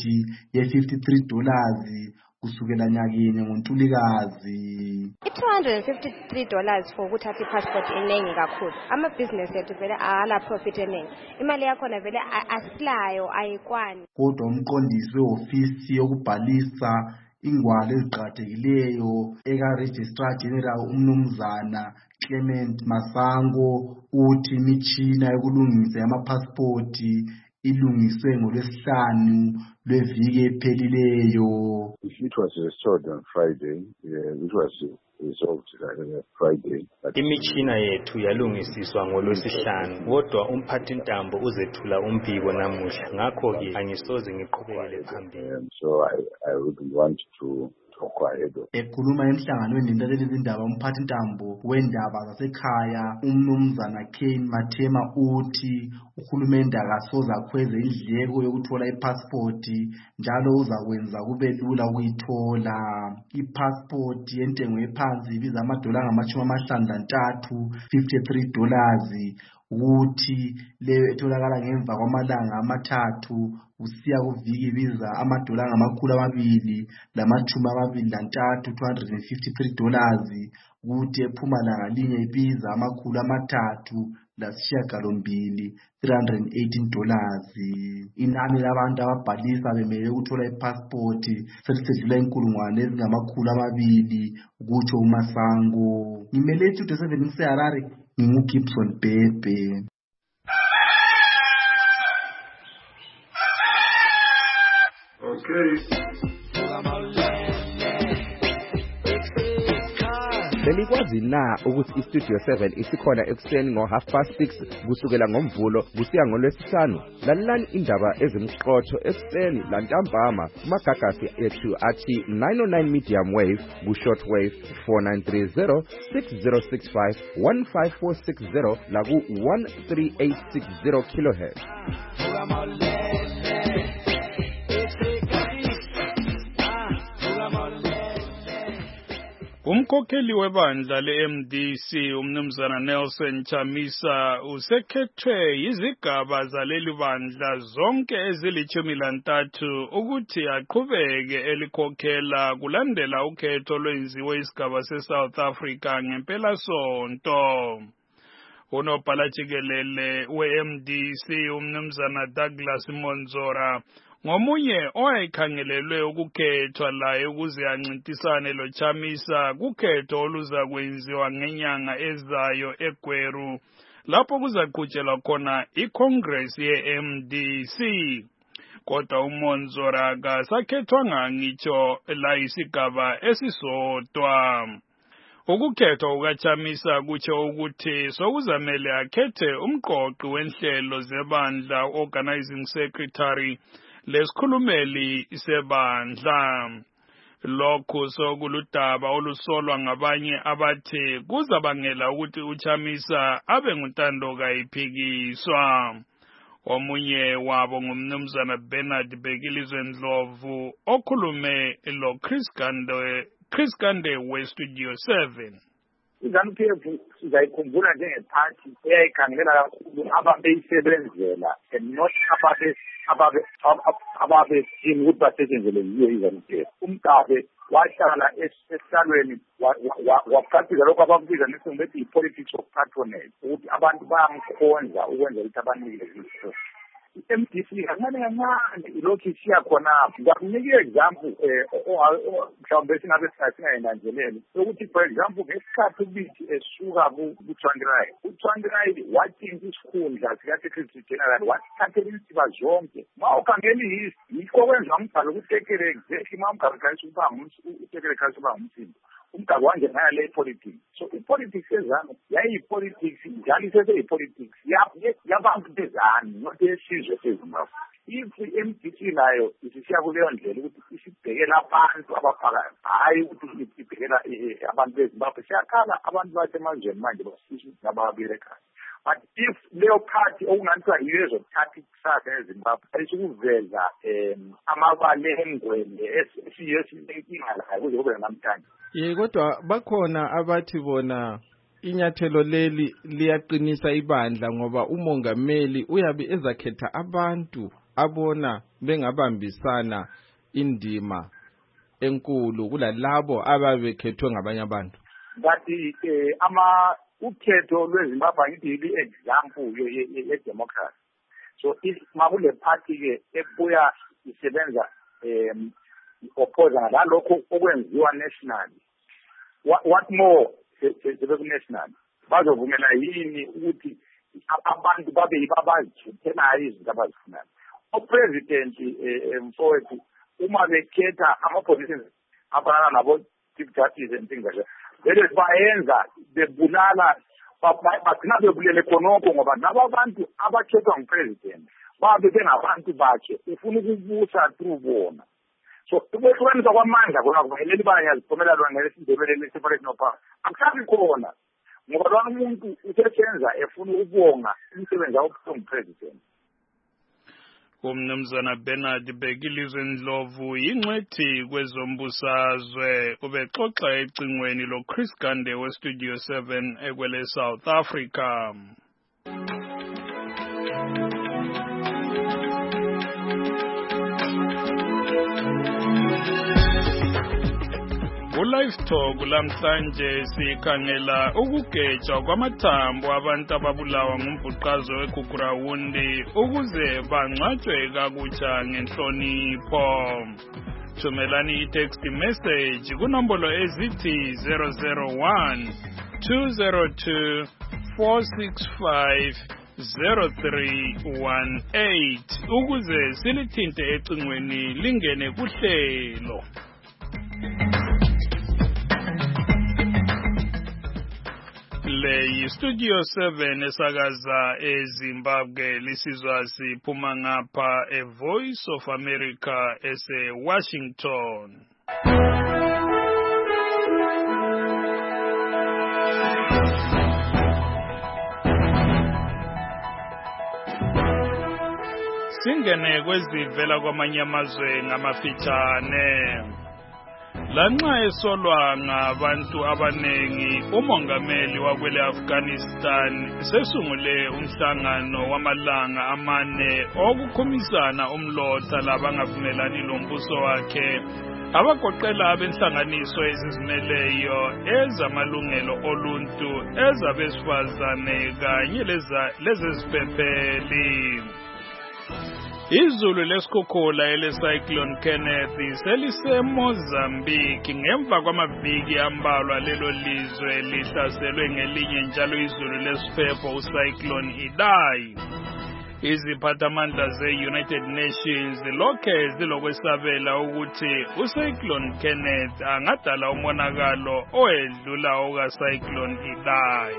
ye$53 kusukela nyakini ngoNtulikazi. $253 for ukuthatha ipassport enengi kakhulu. Amabhizinesi ethu vele awala profit eningi. Imali yakhona vele asilayo ayikwani. Kodwa umqondisi wehhovisi yokubhalisa ingwalo eziqhakathekileyo eka-Registrar General umnumzana Clement Masango uthi imitshina yokulungisa yamapasipoti ilungiswe ngoLwesihlanu lweviki ephelileyo. It was restored on Friday, which was resolved Friday. Imitshina yethu yalungisiswa ngoLwesihlanu kodwa umphathintambo uzethula umbiko namuhla ngakho-ke angisoze ngiqhubekele phambili. So I wouldn't want to ekhuluma emhlanganweni nentatheli izindaba umphathintambo wendaba zasekhaya umnumzana Kane Mathema uthi uhulumende akasoze akhweze indleko yokuthola ipassport njalo uzakwenza kube lula ukuyithola. Ipassport yentengo ephansi ibiza $53, $53, ukuthi leyo etholakala ngemva kwamalanga amathathu usiya kuviki ibiza $223, $253, ukuthi ePhumalanga linye ibiza $308, $318. Inani labantu ababhalisa bemele ukuthola ipassport selisedlula 200,000 ukutsho uMasango. Ngimele iStudio 7 ngiseHarare, nginguGibson Bhebhe. Belikwazi na ukuthi iStudio 7 isikhona ekuseni ngo6:30 kusukela ngoMvulo kusiya ngoLwesihlanu? Lalelani indaba ezimqotho ekuseni lantambama kumagagasi ethu athi 909 medium wave ku-short wave 4930 6065 15460 laku 13860 kHz. Umkhokheli webandla le-MDC umnumzana Nelson Chamisa usekhethwe yizigaba zaleli bandla zonke ezili-13 ukuthi aqhubeke elikhokhela kulandela ukhetho lwenziwe isigaba se-South Africa ngempelasonto. Unobhala jikelele we-MDC umnumzana Douglas Monzora ngomunye owayekhangelelwe ukukhethwa laye ukuze ancintisane lo Chamisa kukhetho oluza kwenziwa ngenyanga ezayo eGweru lapho kuzaqhutshelwa khona iCongress ye-MDC. Kodwa uMonzora akasakhethwanga ngitsho la isigaba esisodwa. Ukukhethwa kukaChamisa kutsho ukuthi sokuzamele akhethe umqoqi wenhlelo zebandla organizing secretary lesikhulumeli sebandla. Lokhu sokuludaba olusolwa ngabanye abathi kuzabangela ukuthi uChamisa abe nguntando kayiphikiswa. Omunye wabo ngumnumzana Bernard Bekilizwe Ndlovu okhulume lo Chris Gande we-Studio 7. iZANU-PF sizayikhumbula njengephathi eyayikhangela kakhulu ababeyisebenzela and not ababedinga ukuthi basetshenzele yiyo iZANU-PF. uMkabe wahlala esihlalweni waqaphisa lokho abakubiza ngesilungu bethi i-politics of patronage, ukuthi abantu bayamkhonza ukwenzela ukuthi abanike izinto. I-MDC kancane ilokhu isiya khonapho. Ngakunika i-example mhlawumbe singabe singayinanzeleli ukuthi for example ngesikhathi ubithi esuka ku-Tsvangirai, uTsvangirai watshintsha isikhundla sika-Secretary General wasithathela izinsiba zonke. Ma ukhangela yikho kwenza uMgabe ukuthi-Secretary exactly ma uMgabe khayisa ukuba uSecretary khayisa ukuba ngumsindo. uMgabe wangena le politics. So i-politics yeZANU yayiyi-politics njalo iseseyi-politics yabantu beZANU not yesizwe seZimbabwe. If i-MDC nayo isisiya kuleyo ndlela ukuthi isibhekela abantu abaphakathi, hayi ukuthi ibhekela abantu beZimbabwe. Siyakhala abantu basemazweni manje basisho ukuthi nababile ekhaya. But if leyo party okungathiwa yiyo ezothatha ikusasa eZimbabwe ayisukuveza amabalengwele esiyiyo sinenkinga layo kuze kube namhlanje. Kodwa bakhona abathi bona inyathelo leli liyaqinisa ibandla ngoba umongameli uyabe ezakhetha abantu abona bengabambisana indima enkulu kulalabo ababekhethwe ngabanye abantu. But ukhetho lweZimbabwe ngithi yi-example ye-democracy. So if makule party ke ebuya isebenza opposa ngalokho okwenziwa nationally, what more national bazovumela yini ukuthi abantu babe yibabazithelayo izinto abazifunayo? President mfowethu uma bekhetha ama-positions abana nabo chief justice and things like that, vele bayenza bebulala bagcina bebulele khonokho ngoba nabo abantu abakhethwa ngupresident babe bengabantu bakhe ufuna ukubusa through bona. So ukwehlukanisa kwamandla khona kufanele ibala yaziphumelela lona ngelesindebele le-separation of power akusabi khona. ngoba lwana umuntu usesenza efuna ukubonga umsebenzi awubuhlungu president. Umnumzana Bernard Bekilizwe Ndlovu yingcwethi kwezombusazwe ubexoxa ecingweni lo Chris Gande we Studio 7 ekwele South Africa. Live Talk lamhlanje sikhangela ukugejwa kwamathambo abantu ababulawa ngumbhuqazo weGugurawundi ukuze bangcwatshwe kakutsha ngenhlonipho. Thumelani i-text message kunombolo ezithi 001 202 465 0318 ukuze silithinte ecingweni lingene kuhlelo. Le Studio 7 esakaza eZimbabwe lisizwa siphuma ngapha Voice of America ese Washington. Singene kwezivela kwamanye amazwe ngamafitshane. Lanxa esolwa ngabantu abanengi, umongameli wakwele Afghanistan sesungule umhlangano wamalanga amane okukhumisana umlotha labangavumelani lombuso wakhe abagoqela abenhlanganiso ezizimeleyo ezamalungelo oluntu ezabesifazane kanye lezeziphepheli. Izulu lesikhukhula ele-Cyclone Kenneth seliseMozambique ngemva kwamaviki ambalwa lelo lizwe lihlaselwe ngelinye njalo izulu lesiphepho uCyclone Idai. Iziphathamandla ze-United Nations lokhe zilokwesabela ukuthi uCyclone Kenneth angadala umonakalo owedlula okaCyclone Idai.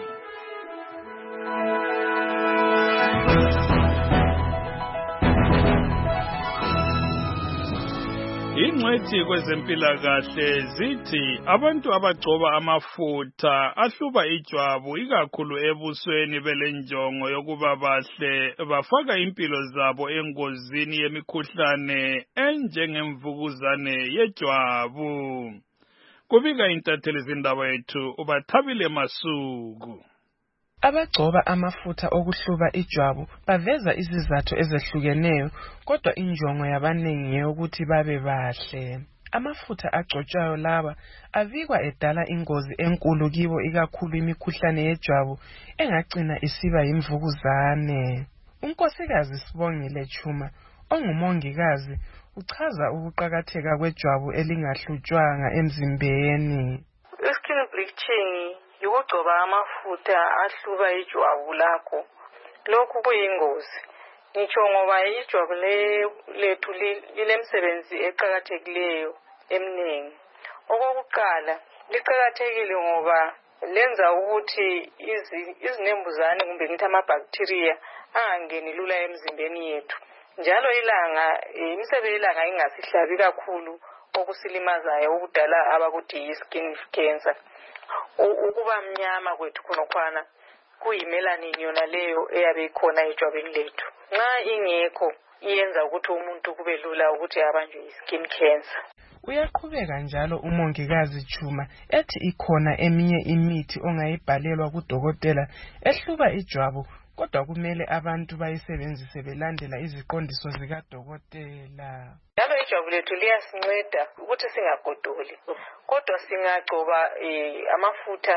Ingcwethi kwezempilakahle zithi abantu abagcoba amafutha ahluba ijwabu ikakhulu ebusweni belenjongo yokuba bahle bafaka impilo zabo engozini yemikhuhlane enjengemvukuzane yejwabu. Kubika intatheli zindaba yethu uBathabile Masuku. Abagcoba amafutha okuhluba ijwabu baveza izizathu ezehlukeneyo kodwa injongo yabanengi ngeyokuthi babe bahle. Amafutha agcotshwayo laba avikwa edala ingozi enkulu kibo ikakhulu imikhuhlane yejwabu engagcina isiba yimvukuzane. Unkosikazi Sibongile Chuma ongumongikazi uchaza ukuqakatheka kwejwabu elingahlutshwanga emzimbeni. Skin bleaching ukugcoba amafutha ahluba ijwabu lakho lokhu kuyingozi ngitsho ngoba ijwabu lethu lilemsebenzi eqhakathekileyo eminingi. Okokuqala liqhakathekile ngoba lenza ukuthi izinembuzane kumbe ngithi amabacteria angangeni lula emzimbeni yethu. Njalo imisebenzi ilanga ingasihlabi kakhulu okusilimazayo ukudala abakuthi skin cancer. Ukuba mnyama kwethu khonokwana kuyimelanin yona leyo eyabe ikhona ejwabeni lethu. Nxa ingekho iyenza ukuthi umuntu kube lula ukuthi abanjwe yi-skin cancer. Uyaqhubeka njalo umongikazi Chuma ethi ikhona eminye imithi ongayibhalelwa kudokotela ehluba ijwabu kodwa kumele abantu bayisebenzise belandela iziqondiso zikadokotela. Njalo ijwabu lethu liyasinceda ukuthi singagodoli kodwa singagcoba amafutha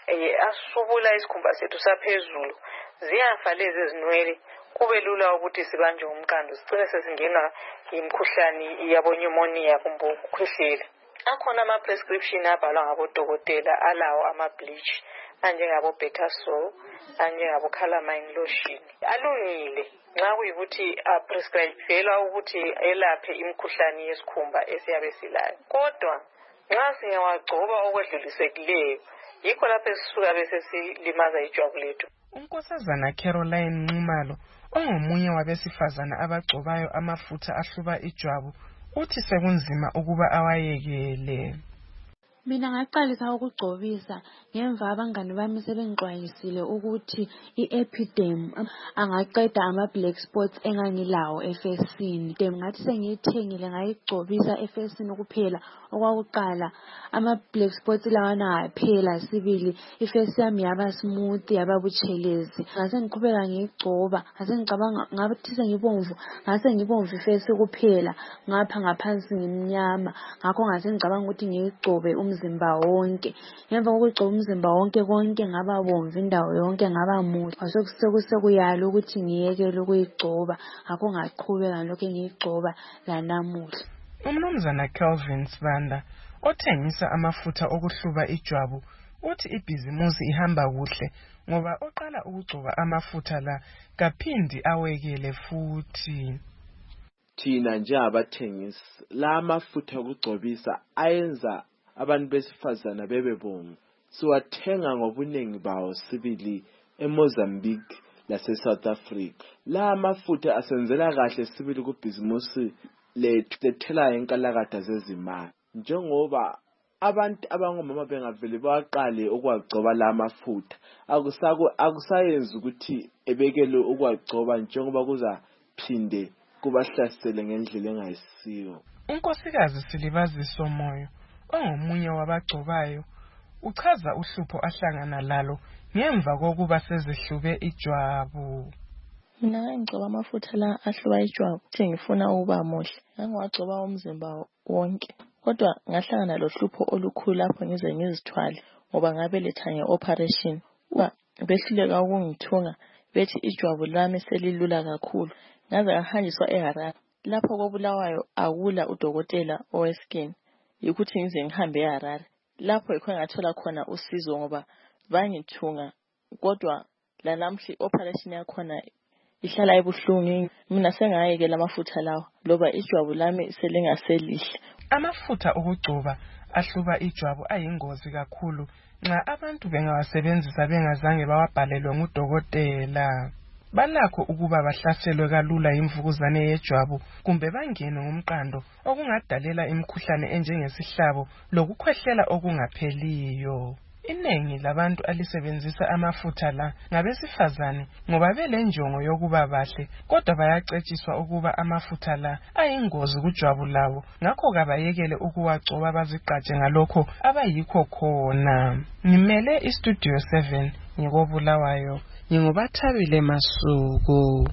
asubula isikhumba sethu saphezulu ziyafa lezi zinwele kube lula ukuthi sibanjwe umqando sigcine sesingenwa imikhuhlane yabonyumoniya kumbe ukukhwehlela. Akhona ama-prescription abhalwa ngabodokotela alawo ama-bleach anjengabo-Betasol anjengabo-calamine lotion alungile nxa kuyikuthi aprescribelwa ukuthi elaphe imikhuhlane yesikhumba esiyabe silayo. Kodwa nxa singawagcoba okwedlulisekileyo yikho lapho esisuka bese silimaza ijwabu lethu. Unkosazana Caroline Nxumalo ongomunye wabesifazana abagcobayo amafutha ahluba ijwabu uthi sekunzima ukuba awayekele. Mina ngaqalisa ukugcobisa ngemva abangani bami sebengixwayisile ukuthi i-Epidem angaqeda ama-black spots engangilawo efesini. Ngathi sengiyithengile ngayigcobisa efesini kuphela. Okwakuqala ama-black spots lawana aphela sibili, ifesi yami yaba smooth yaba butshelezi. Ngase ngiqhubeka ngiyigcoba, ngase ngicabanga ngathi sengibomvu, ngase ngibomvu ifesi kuphela, ngapha ngaphansi ngimnyama. Ngakho ngase ngicabanga ukuthi ngiyigcobe umzimba wonke. Ngemva kokugcoba umzimba wonke konke ngaba bomvu indawo yonke ngaba muhle. Sekuyalo ukuthi ngiyekele ukuyigcoba. Ngakho ngaqhubeka lokho ngiyigcoba lanamuhla. Umnumzana Kelvin Sibanda othengisa amafutha okuhluba ijwabu uthi ibhizimusi ihamba kuhle ngoba oqala ukugcoba amafutha la kaphindi awekele futhi. Thina nje abathengisi la mafutha okugcobisa ayenza abantu besifazana bebebonga. Siwathenga ngobunengi bawo sibili eMozambique lase South Africa. La mafutha asenzela kahle sibili kubhizimusi lethu lethela enkalakatha zezimali. Njengoba abantu abangomama bengavele baqale ukwagcoba la mafutha, akusayenza ukuthi ebekele ukwagcoba njengoba kuzaphinde kubahlasele ngendlela engayisiyo. Unkosikazi Silibaziso Moyo ongomunye wabagcobayo uchaza uhlupho ahlangana lalo ngemva kokuba sezihlube ijwabu. Mina ngigcoba amafutha la ahluba ijwabu ukuthi ngifuna ukuba muhle. Ngangwagcoba umzimba wonke. Kodwa ngahlangana lohlupho olukhulu lapho ngize ngizithwale ngoba ngabeletha ngeoperation. Behluleka ukungithunga bethi ijwabu lami selilula kakhulu. Ngaze ngahanjiswa eHarare. Lapho koBulawayo akula udokotela oweskin. Yikuthi ngize ngihambe eHarare. Lapho yikho ngathola khona usizo ngoba bangithunga. Kodwa la namhla operation yakhona ihlala ebuhlungu. Mina sengayekela amafutha lawo loba ijwabu lami selingaselihle. Amafutha okugcoba ahluba ijwabu ayingozi kakhulu nxa abantu bengawasebenzisa bengazange bawabhalelwe ngudokotela. Balakho ukuba bahlaselwe kalula imvukuzane yejwabu kumbe bangene ngomqando okungadalela imikhuhlane enjengesihlabo lokukhwehlela okungapheliyo. Inengi labantu alisebenzisa amafutha la ngabesifazane ngoba belenjongo yokuba bahle, kodwa bayacetshiswa ukuba amafutha la ayingozi kujwabu labo, ngakho kabayekele ukuwagcoba bazigqaje ngalokho abayikho khona. Ngimele iStudio 7 ngikobulawayo, nginguBathabile Masuku.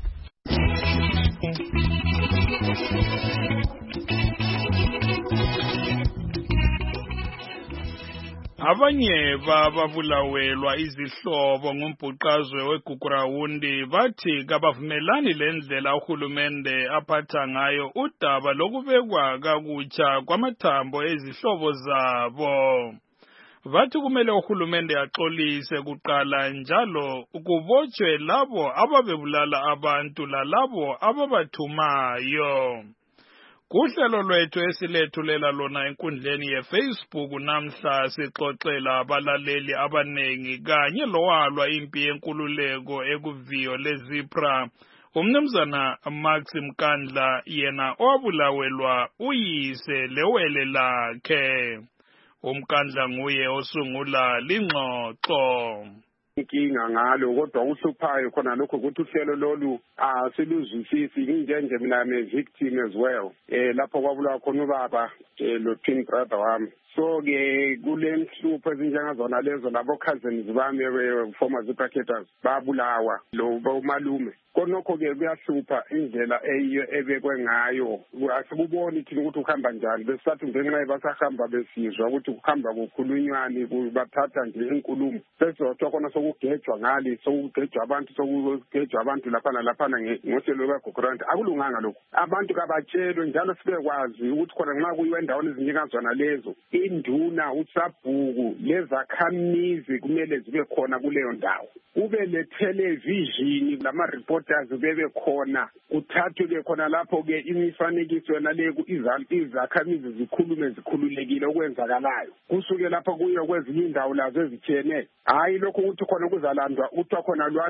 Abanye bababulawelwa izihlobo ngombhuqazwe weGugurawundi bathi kabavumelani lendlela uhulumende aphatha ngayo udaba lokubekwa kakutsha kwamathambo ezihlobo zabo. Bathi kumele uhulumende axolise kuqala njalo kubotshwe labo ababebulala abantu lalabo ababathumayo. Kuhlelo lwethu esilethulela lona enkundleni yeFacebook namhla sixoxela abalaleli abanengi kanye lowalwa impi yenkululeko ekuviyo leZipra umnumzana Max Mkandla yena owabulawelwa uyise lewele lakhe. Umkandla nguye osungula lingxoxo. Inkinga ngalo kodwa uhluphayo khona lokho ukuthi uhlelo lolu siluzwisisi nginjenje mina victim as well lapho kwabulawa khona ubaba lo twin brother wami. So-ke kule nhlupho ezinjengazona lezo labo cousins bami former Zipra cadres babulawa lo malume. Konokho-ke kuyahlupha indlela ebekwe ngayo. Asibuboni thina ukuthi ukuhamba njani, besisathi ngenxa basahamba besizwa ukuthi ukuhamba kukhulunywani bathatha nje inkulumo sesizothiwa khona sokugejwa ngali sokugejwa abantu laphana ngohlelo lweGugurawundi. Akulunganga lokho. Abantu kabatshelwe njalo sibekwazi ukuthi khona nxa kuyiwe endaweni ezinjengazona lezo induna usabhuku lezakhamizi kumele zibe khona kuleyo ndawo. Kube le-television lama-reporters bebe khona, kuthathwe khona lapho-ke imifanekiso yona le izakhamizi zikhululekile okwenzakalayo. Kusuke lapho kuyo kwezinye indawo lazo ezithiyene. Hayi lokho ukuthi khona kuzalandwa uthiwa khona lwana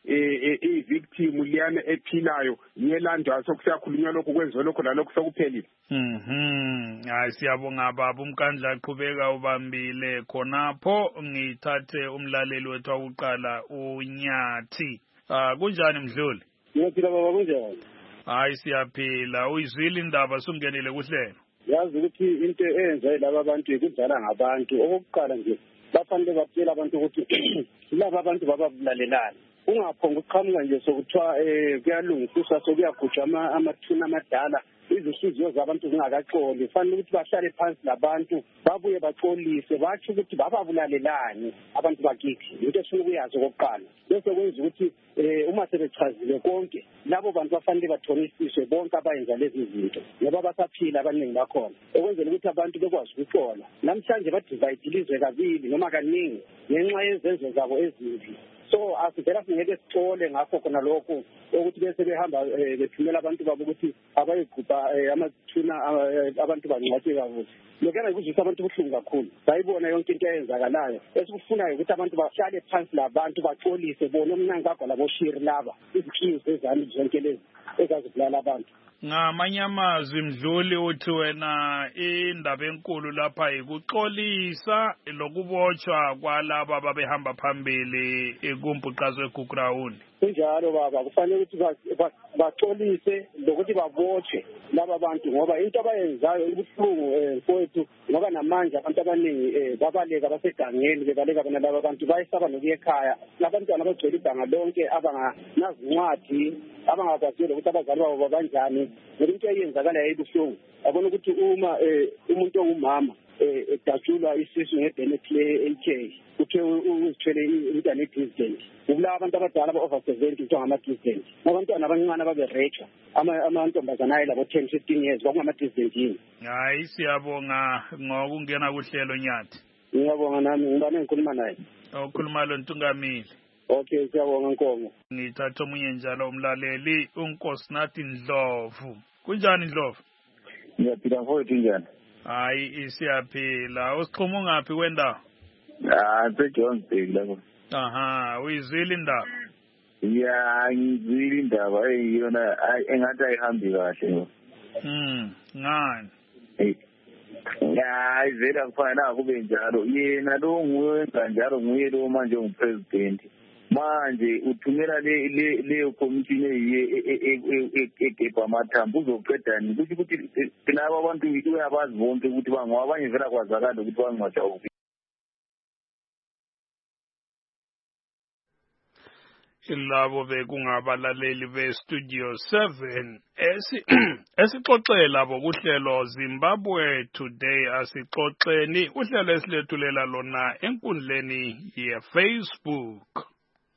i-victim liyana ephilayo yelandwa sokusakhulunywa lokho kwenziwe lokho lalokho sokuphelile. Hayi siyabonga baba uMkandla aqhubeka ubambile khonapho ngithathe umlaleli wethu akuqala uNyathi. Kunjani Mdluli? Ngiyaphila baba kunjani? Hayi siyaphila. Uyizwile indaba sungenile kuhlelo. Yazi ukuthi into eyenza laba bantu ikudlala ngabantu. Okokuqala nje bafanele batshela abantu ukuthi laba abantu bababulalelana. Ungaphonga uqhamuka nje sokuthiwa kuyalungiswa sokuyagujwa amathuna amadala izihliziyo zabantu zingakaxoli. Fanele ukuthi bahlale phansi labantu babuye baxolise bathi ukuthi bababulalelani abantu bakithi. Into esifuna ukuyazi okokuqala bese kwenza ukuthi uma sebechazile konke labo bantu bafanele bathonisiswe bonke abayenza lezi zinto ngoba basaphila abaningi bakhona okwenzela ukuthi abantu bekwazi ukuxola. Namhlanje badivide ilizwe kabili noma kaningi ngenxa yezenzo zabo ezimbi. So asivela singeke sixole ngakho khona lokho ukuthi bese behamba bethumela abantu babo ukuthi abayigubha amathuna abantu bangcwatshe kabuhle. Lokho kuzisa abantu ubuhlungu kakhulu. Sayibona yonke into eyenzakalayo. Esikufunayo ukuthi abantu bahlale phansi labantu baxolise bona omnyango bakho laboshiri laba izikhiwo zezami zonke lezi ezazibulala abantu. Ngamanye amazwi Mdluli uthi wena indaba enkulu lapha ikuxolisa lokubotshwa kwalaba babehamba phambili kumbhuqazwe eGugurawundi. Kunjalo baba kufanele ukuthi baxolise lokuthi babotshwe laba bantu ngoba into abayenzayo ibuhlungu kwethu ngoba namanje abantu abaningi babaleka basegangeni bebaleka bona laba bantu bayisaba nokuya ekhaya. Labantwana abagcwele ibanga lonke abanganazincwadi abangakwaziyo ukuthi abazali babo babanjani. Into eyenzakalayo ibuhlungu abona ukuthi uma umuntu ongumama edatshulwa isisu ngebenefit le-AK kuthe uzithwele umntwana i-president ubulawa abantu abadala aba-over 70 kuthiwa ngama-president abantwana abancane ababe-rapture amantombazana ayi labo 10-15 years kwakungama-president yini. Hayi siyabonga ngokungena kuhlelo Nyathi. Ngiyabonga nami ngibane ngikhuluma naye. Ukhuluma lo Ntungamile. Okay siyabonga Nkongo. Ngithatha omunye njalo umlaleli uNkosinathi Ndlovu. Kunjani Ndlovu? Ngiyaphila mfowethu njani? Hayi siyaphila. Usiqhuma ngaphi kwenda? Johannesburg lapho. Aha, uyizwile indaba? Ya ngizwile indaba eyiyona engathi ayihambi kahle. Ngani? Ya ivela kufanele kube njalo. Yena lo nguyenza njalo nguye lo manje ungupresident. Manje uthumela leyo committee egebha amathambo uzoqedani ukuthi thina abantu uyabazi bonke ukuthi bangabanye vela kwazakala ukuthi bangcwatsha ukuphi. Ilabo bekungabalaleli beStudio 7 esixoxela abo kuhlelo Zimbabwe Today asixoxeni uhlelo esilethulela lona enkundleni yeFacebook.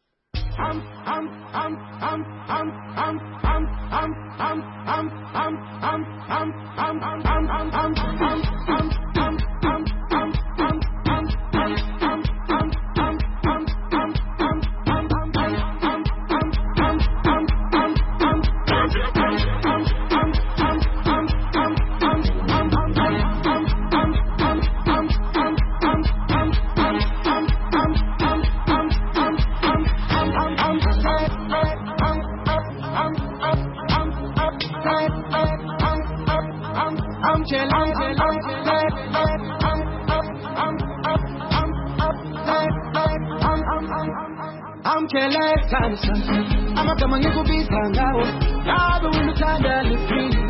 Amagama ngikubiza ngawo ngabe unuthanda liphili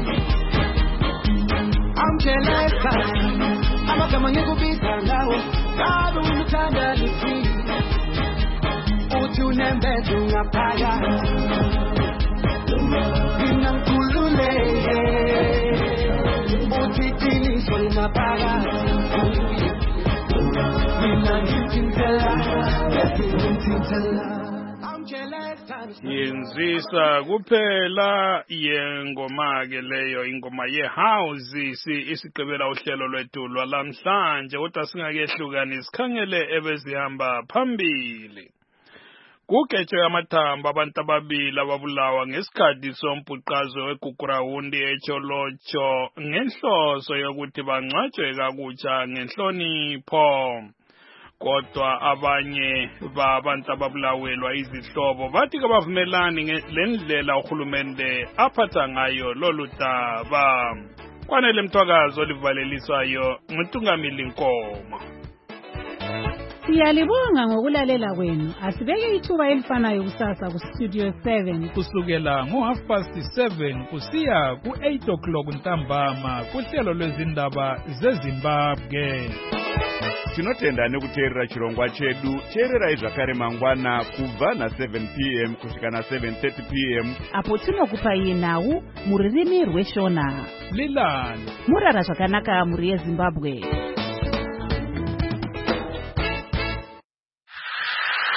amjeleka amagama ngikubiza ngawo ngabe unuthanda liphili uthi unembeza ungaphaka mina ngikhululeke uthi qiniso lingaphaka mina ngithintela ngithintela yenzisa kuphela yengoma ke leyo ingoma yehouse isigqibela uhlelo lwethu lwalamhlanje kodwa singakehlukani sikhangele ebezihamba phambili. Kugejwe amathambo abantu ababili ababulawa ngesikhathi sombhuqazo weGugurawundi eTsholotsho ngenhloso yokuthi bangcwatshwe kakutsha ngenhlonipho. kodwa abanye babantu ababulawelwa izihlobo bathi kabavumelani lendlela uhulumende aphatha ngayo lolu daba. Kwanele Mthwakazi olivaleliswayo nguNtungamili Nkomo. Siyalibonga ngokulalela kwenu. Asibeke ithuba elifanayo kusasa ku Studio 7 kusukela ngo7:30 kusiya ku8 ntambama kuhlelo lwezindaba zeZimbabwe. Tinotenda nekuteerera chirongwa chedu. Teerera zvakare mangwana kubva na7 p.m. kusvika na7:30 p.m. apo tinokupa nhau mururimi rweShona. Lilani murara zvakanaka muri yeZimbabwe.